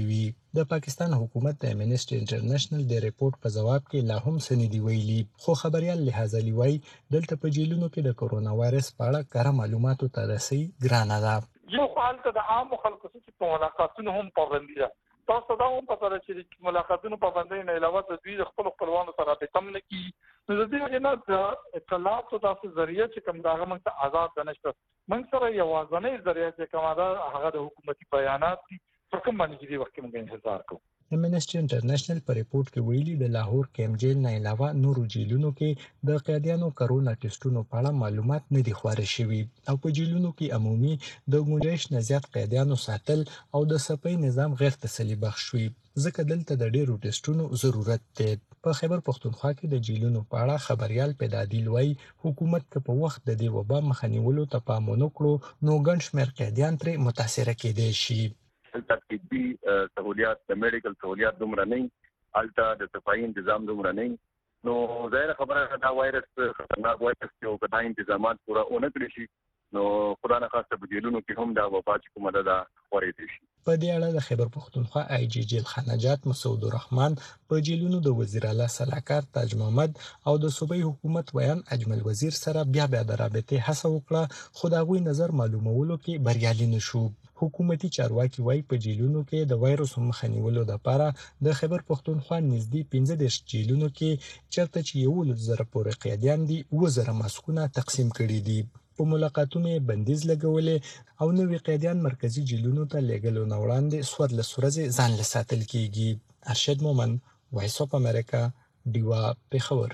[SPEAKER 24] د پاکستان حکومت د امنیسټي انټرنیشنل د ریپورت په جواب کې لا هم سندې ویلي، خو خبريال لحاظ لوي دلته په جیلونو کې د کرونا وایرس په اړه کره معلوماتو ته رسي ګرانه ده.
[SPEAKER 7] یو حالت د عام خلکو چې په ملاقاتونو هم پابندي ده. تاسو دا هم پته لرئ چې ملاقاتونو پابندۍ نه علاوه د دوی خپل خپلوانو سره به تم نه کی. نو د دې وجه نه د اطلاعات او تاسو ذریعہ چې کوم دا موږ ته آزاد نشته. موږ سره یوازینی ذریعہ چې کومه ده هغه د حکومتي بیانات دي. په کوم باندې دې وخت کې موږ انتظار کوو.
[SPEAKER 24] امنیسټي انټرنیشنل په ریپورت کې ویلي د لاهور کیم جیل نه علاوه نورو جیلونو کې د قیدیانو کرونا ټیسټونو په اړه معلومات نه دي خبرې شوي او په جیلونو کې عمومي د ګنجایش نه زیات قیدیانو ساتل او د صفي نظام غیر تسلی بخش شوی ځکه دلته د ډیرو ټیسټونو ضرورت دی. په خیبر پختونخوا کې د جیلونو په اړه خبريال پیدادي لوي حکومت که په وخت د دې وبا مخنیولو ته پام ونه کړو نو ګڼ شمېر قیدیان ترې متاثر کېدای شي.
[SPEAKER 9] طبي سہولیات د میډیکل سہولیات دومره نه الټا د صفائی تنظیم دومره نه نو ظاهر خبره دا وایرس خطرناک وایرس چې او کدا تنظیمات پورا اون کړی شي نو خدای نه خاصه په جیلونو کې هم دا وبا چې کومه ده خورې دي شي.
[SPEAKER 24] په دې اړه د خیبر پختونخوا آی جی جیل خانجات مسعود الرحمن په جیلونو د وزیر اعلی صلاحکار تاج محمد او د صوبې حکومت ویان اجمل وزیر سره بیا بیا د رابطې هڅه وکړه خو دا غوي نظر معلومولو کې بریالي نشو. حکومتي چارواکي وايي په جیلونو کې د وایرس مخنیولو لپاره د خیبر پختونخوا نږدې پنځه دېرش جیلونو کې چرته چې یو لزر پورې قیدیان دي وزره ماسکونه تقسیم کړي دي. په ملاقاتونو بندیز لګولې او نوې قیدیان مرکزی جیلونو ته لېږلو نه وړاندې سور له سورځي ځان له ساتل کیږي. ارشد مومن، وایس اف امریکا، دیوا پیښور.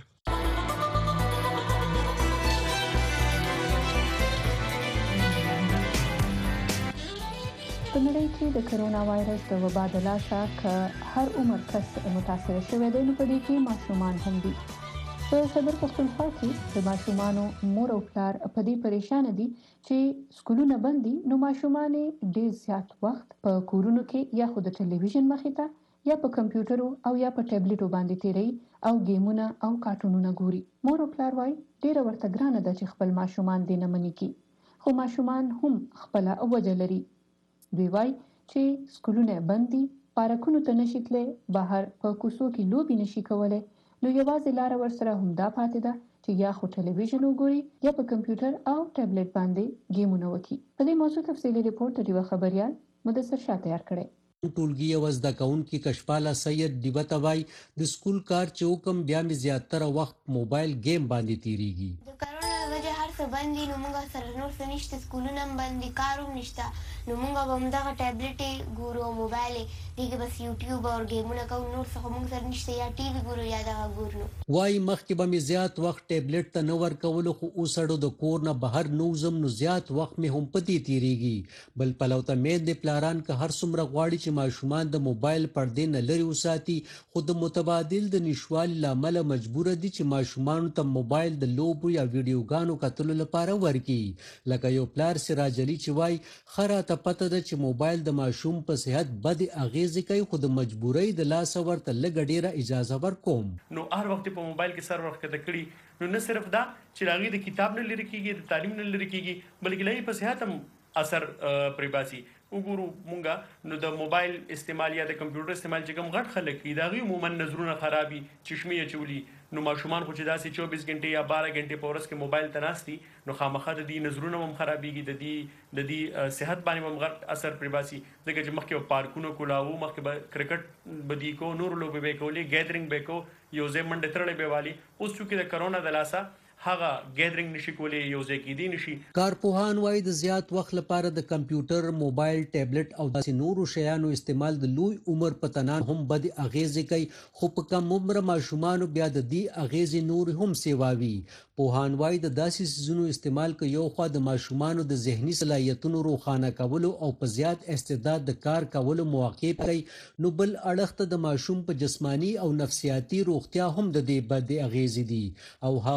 [SPEAKER 3] په نړۍ کې د کرونا وایرس د وبا د لاسه ک هر عمر کس متاثر شوی دی نو په دې کې ماشومان هم دي. په خیبر پختونخوا کې د ماشومانو مور او پلار په دې پریشان دي چې سکولونه بند دي نو ماشومان ډېر زیات وخت په کورونو کې یا خو د ټلویزیون مخې ته یا په کمپیوټرو او یا په ټابلیټو باندې تیری او گیمونه او کارټونونه ګوري. مور او پلار وايي ډېر ورته ګرانه ده چې خپل ماشومان دې نه مني کی خو ماشومان هم خپل وجه لري. دوی وايي چې سکولونه بند دي، پارکونو ته نشي تللی، بهر په کوڅو کې لوبي نشي کولای نو یوازې لار ورسره هم دا پاتې ده چې یا خو ټلویزیون وګوري یا په کمپیوټر او ټابلیټ باندې گیمونه وکړي. په دې موضوع تفصیلي ریپورت د یو خبريال مدثر شاه تیار کړی.
[SPEAKER 11] ټولګي او زده کوونکي کشپاله سید دیبته وای د سکول کار چې حکم بیا می زیاتره وخت موبایل گیم باندې تیریږي.
[SPEAKER 12] د کرونا وجه هر څه بند دي نو موږ سره نور څه نشته، سکولونه هم بند دي، کار هم نشته نو موږ به همدغه ټابلیټ ګورو او موبایل دې کې بس یوټیوب او گیمونه کوو، نور څه خو موږ سره نشته، یا ټي وي ګورو یا دغه ګورو.
[SPEAKER 11] وای مخکې به می زیات وخت ټابلیټ ته نه ورکولو خو اوس اړو د کور نه بهر نوزم نو زیات وخت می هم پتی تیریږي. بل پلوته مې د پلاران که هر څومره غواړي چې ماشومان د موبایل پردې نه لري وساتي خو د متبادل د نشوالي لامل مجبور دي چې ماشومان ته موبایل د لوبو یا ویډیوګانو کتلو لپاره ورکړي. لکه یو پلار سراج علي چې وای خره ته پته ده چې موبایل د ماشوم په صحت بد اغیزې کوي خو د مجبورۍ د لاسه ورته لږ ډیره اجازه ورکوم.
[SPEAKER 25] نو هر وخت په موبایل کې سر وخت کړي نو نه صرف دا چې لاغي د کتاب نه لري کیږي، د تعلیم نه لري کیږي، بلکې لای په صحت هم اثر پرې باسي. وګورو مونږه نو د موبایل استعمال یا د کمپیوټر استعمال چې کوم غټ خلک دي دا غي عموما نظرونه خرابي، چشمه چولي نو ماشومان خو چې داسې چوبیس غنټې یا بارہ غنټې په ورځ کې موبایل ته ناستي نو خامخا د دې نظرونه هم خرابيږي، د دې د دې صحت باندې هم غټ اثر پرې باسي. ځکه چې مخکې پارکونو کولاو، مخکې به کرکټ بدی کو، نور لوبې به کولې، ګیدرینګ به کو، یو ځای منډه ترړې به والی. اوس چې د کرونا د لاسه هغه ګیدرینګ نشي کولای، یو ځای کې دی نشي.
[SPEAKER 11] کارپوهان وايي د زیات وخت لپاره د کمپیوټر، موبایل، ټابلیټ او داسې نورو شیانو استعمال د لوی عمر په تنان هم بد اغیزې کوي خو په کم عمر ماشومانو بیا د دې اغیزې نور هم سیواوي. پوهان وايي د داسې سيزونو استعمال کوي یو خوا د ماشومانو د ذهني صلاحیتونو روښانه کولو او په زیات استعداد د کار کولو مواقع کوي نو بل اړخ ته د ماشوم په جسمانی او نفسیاتي روغتیا هم د دې بد اغیزې دي او هغه وخت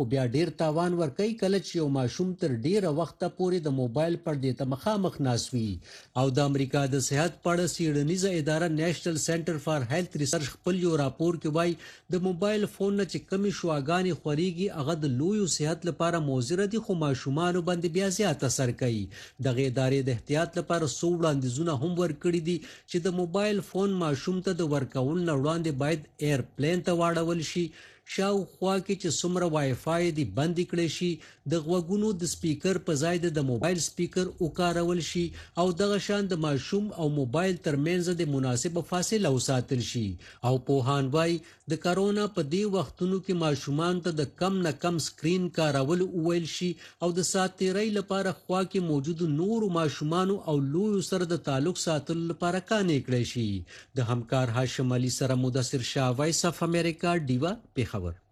[SPEAKER 11] بیا ډیر تاوان ورکوي کله چې یو ماشوم تر ډیره وخته پورې د موبایل پردې ته مخامخ ناست وي. او د امریکا د صحت په اړه څیړنیزه اداره نېشنل سنټر فار هیلث ریسرچ خپل یو راپور کې وایي د موبایل فون نه چې کمی شواګانې خوريږي هغه د لویو صحت لپاره مضر دي خو ماشومان باندې بیا زیات اثر کوي. دغه ادارې د احتیاط لپاره څو وړاندیزونه هم ورکړي دي چې د موبایل فون ماشوم ته د ورکول نه وړاندې باید ایرپلین ته واړول شي، شاوخوا کې چې څومره وای فای دی بند کړي شي، د غوګونو د سپیکر په ځای د موبایل سپیکر وکارول شي او دغه شان د ماشوم او موبایل ترمنځ د مناسب فاصله وساتل شي. او پوهان وای د کرونا په دې وختونو کې ماشومان ته د کم نه کم سکرین کارول وویل شي او د ساتیرۍ لپاره خوا کې موجود نور ماشومان او لوی سره د تعلق ساتلو لپاره کانې کړي شي. د همکار هاشم علي سره مدثر شاه، وایس اف امریکا، ډیوا، پیښور.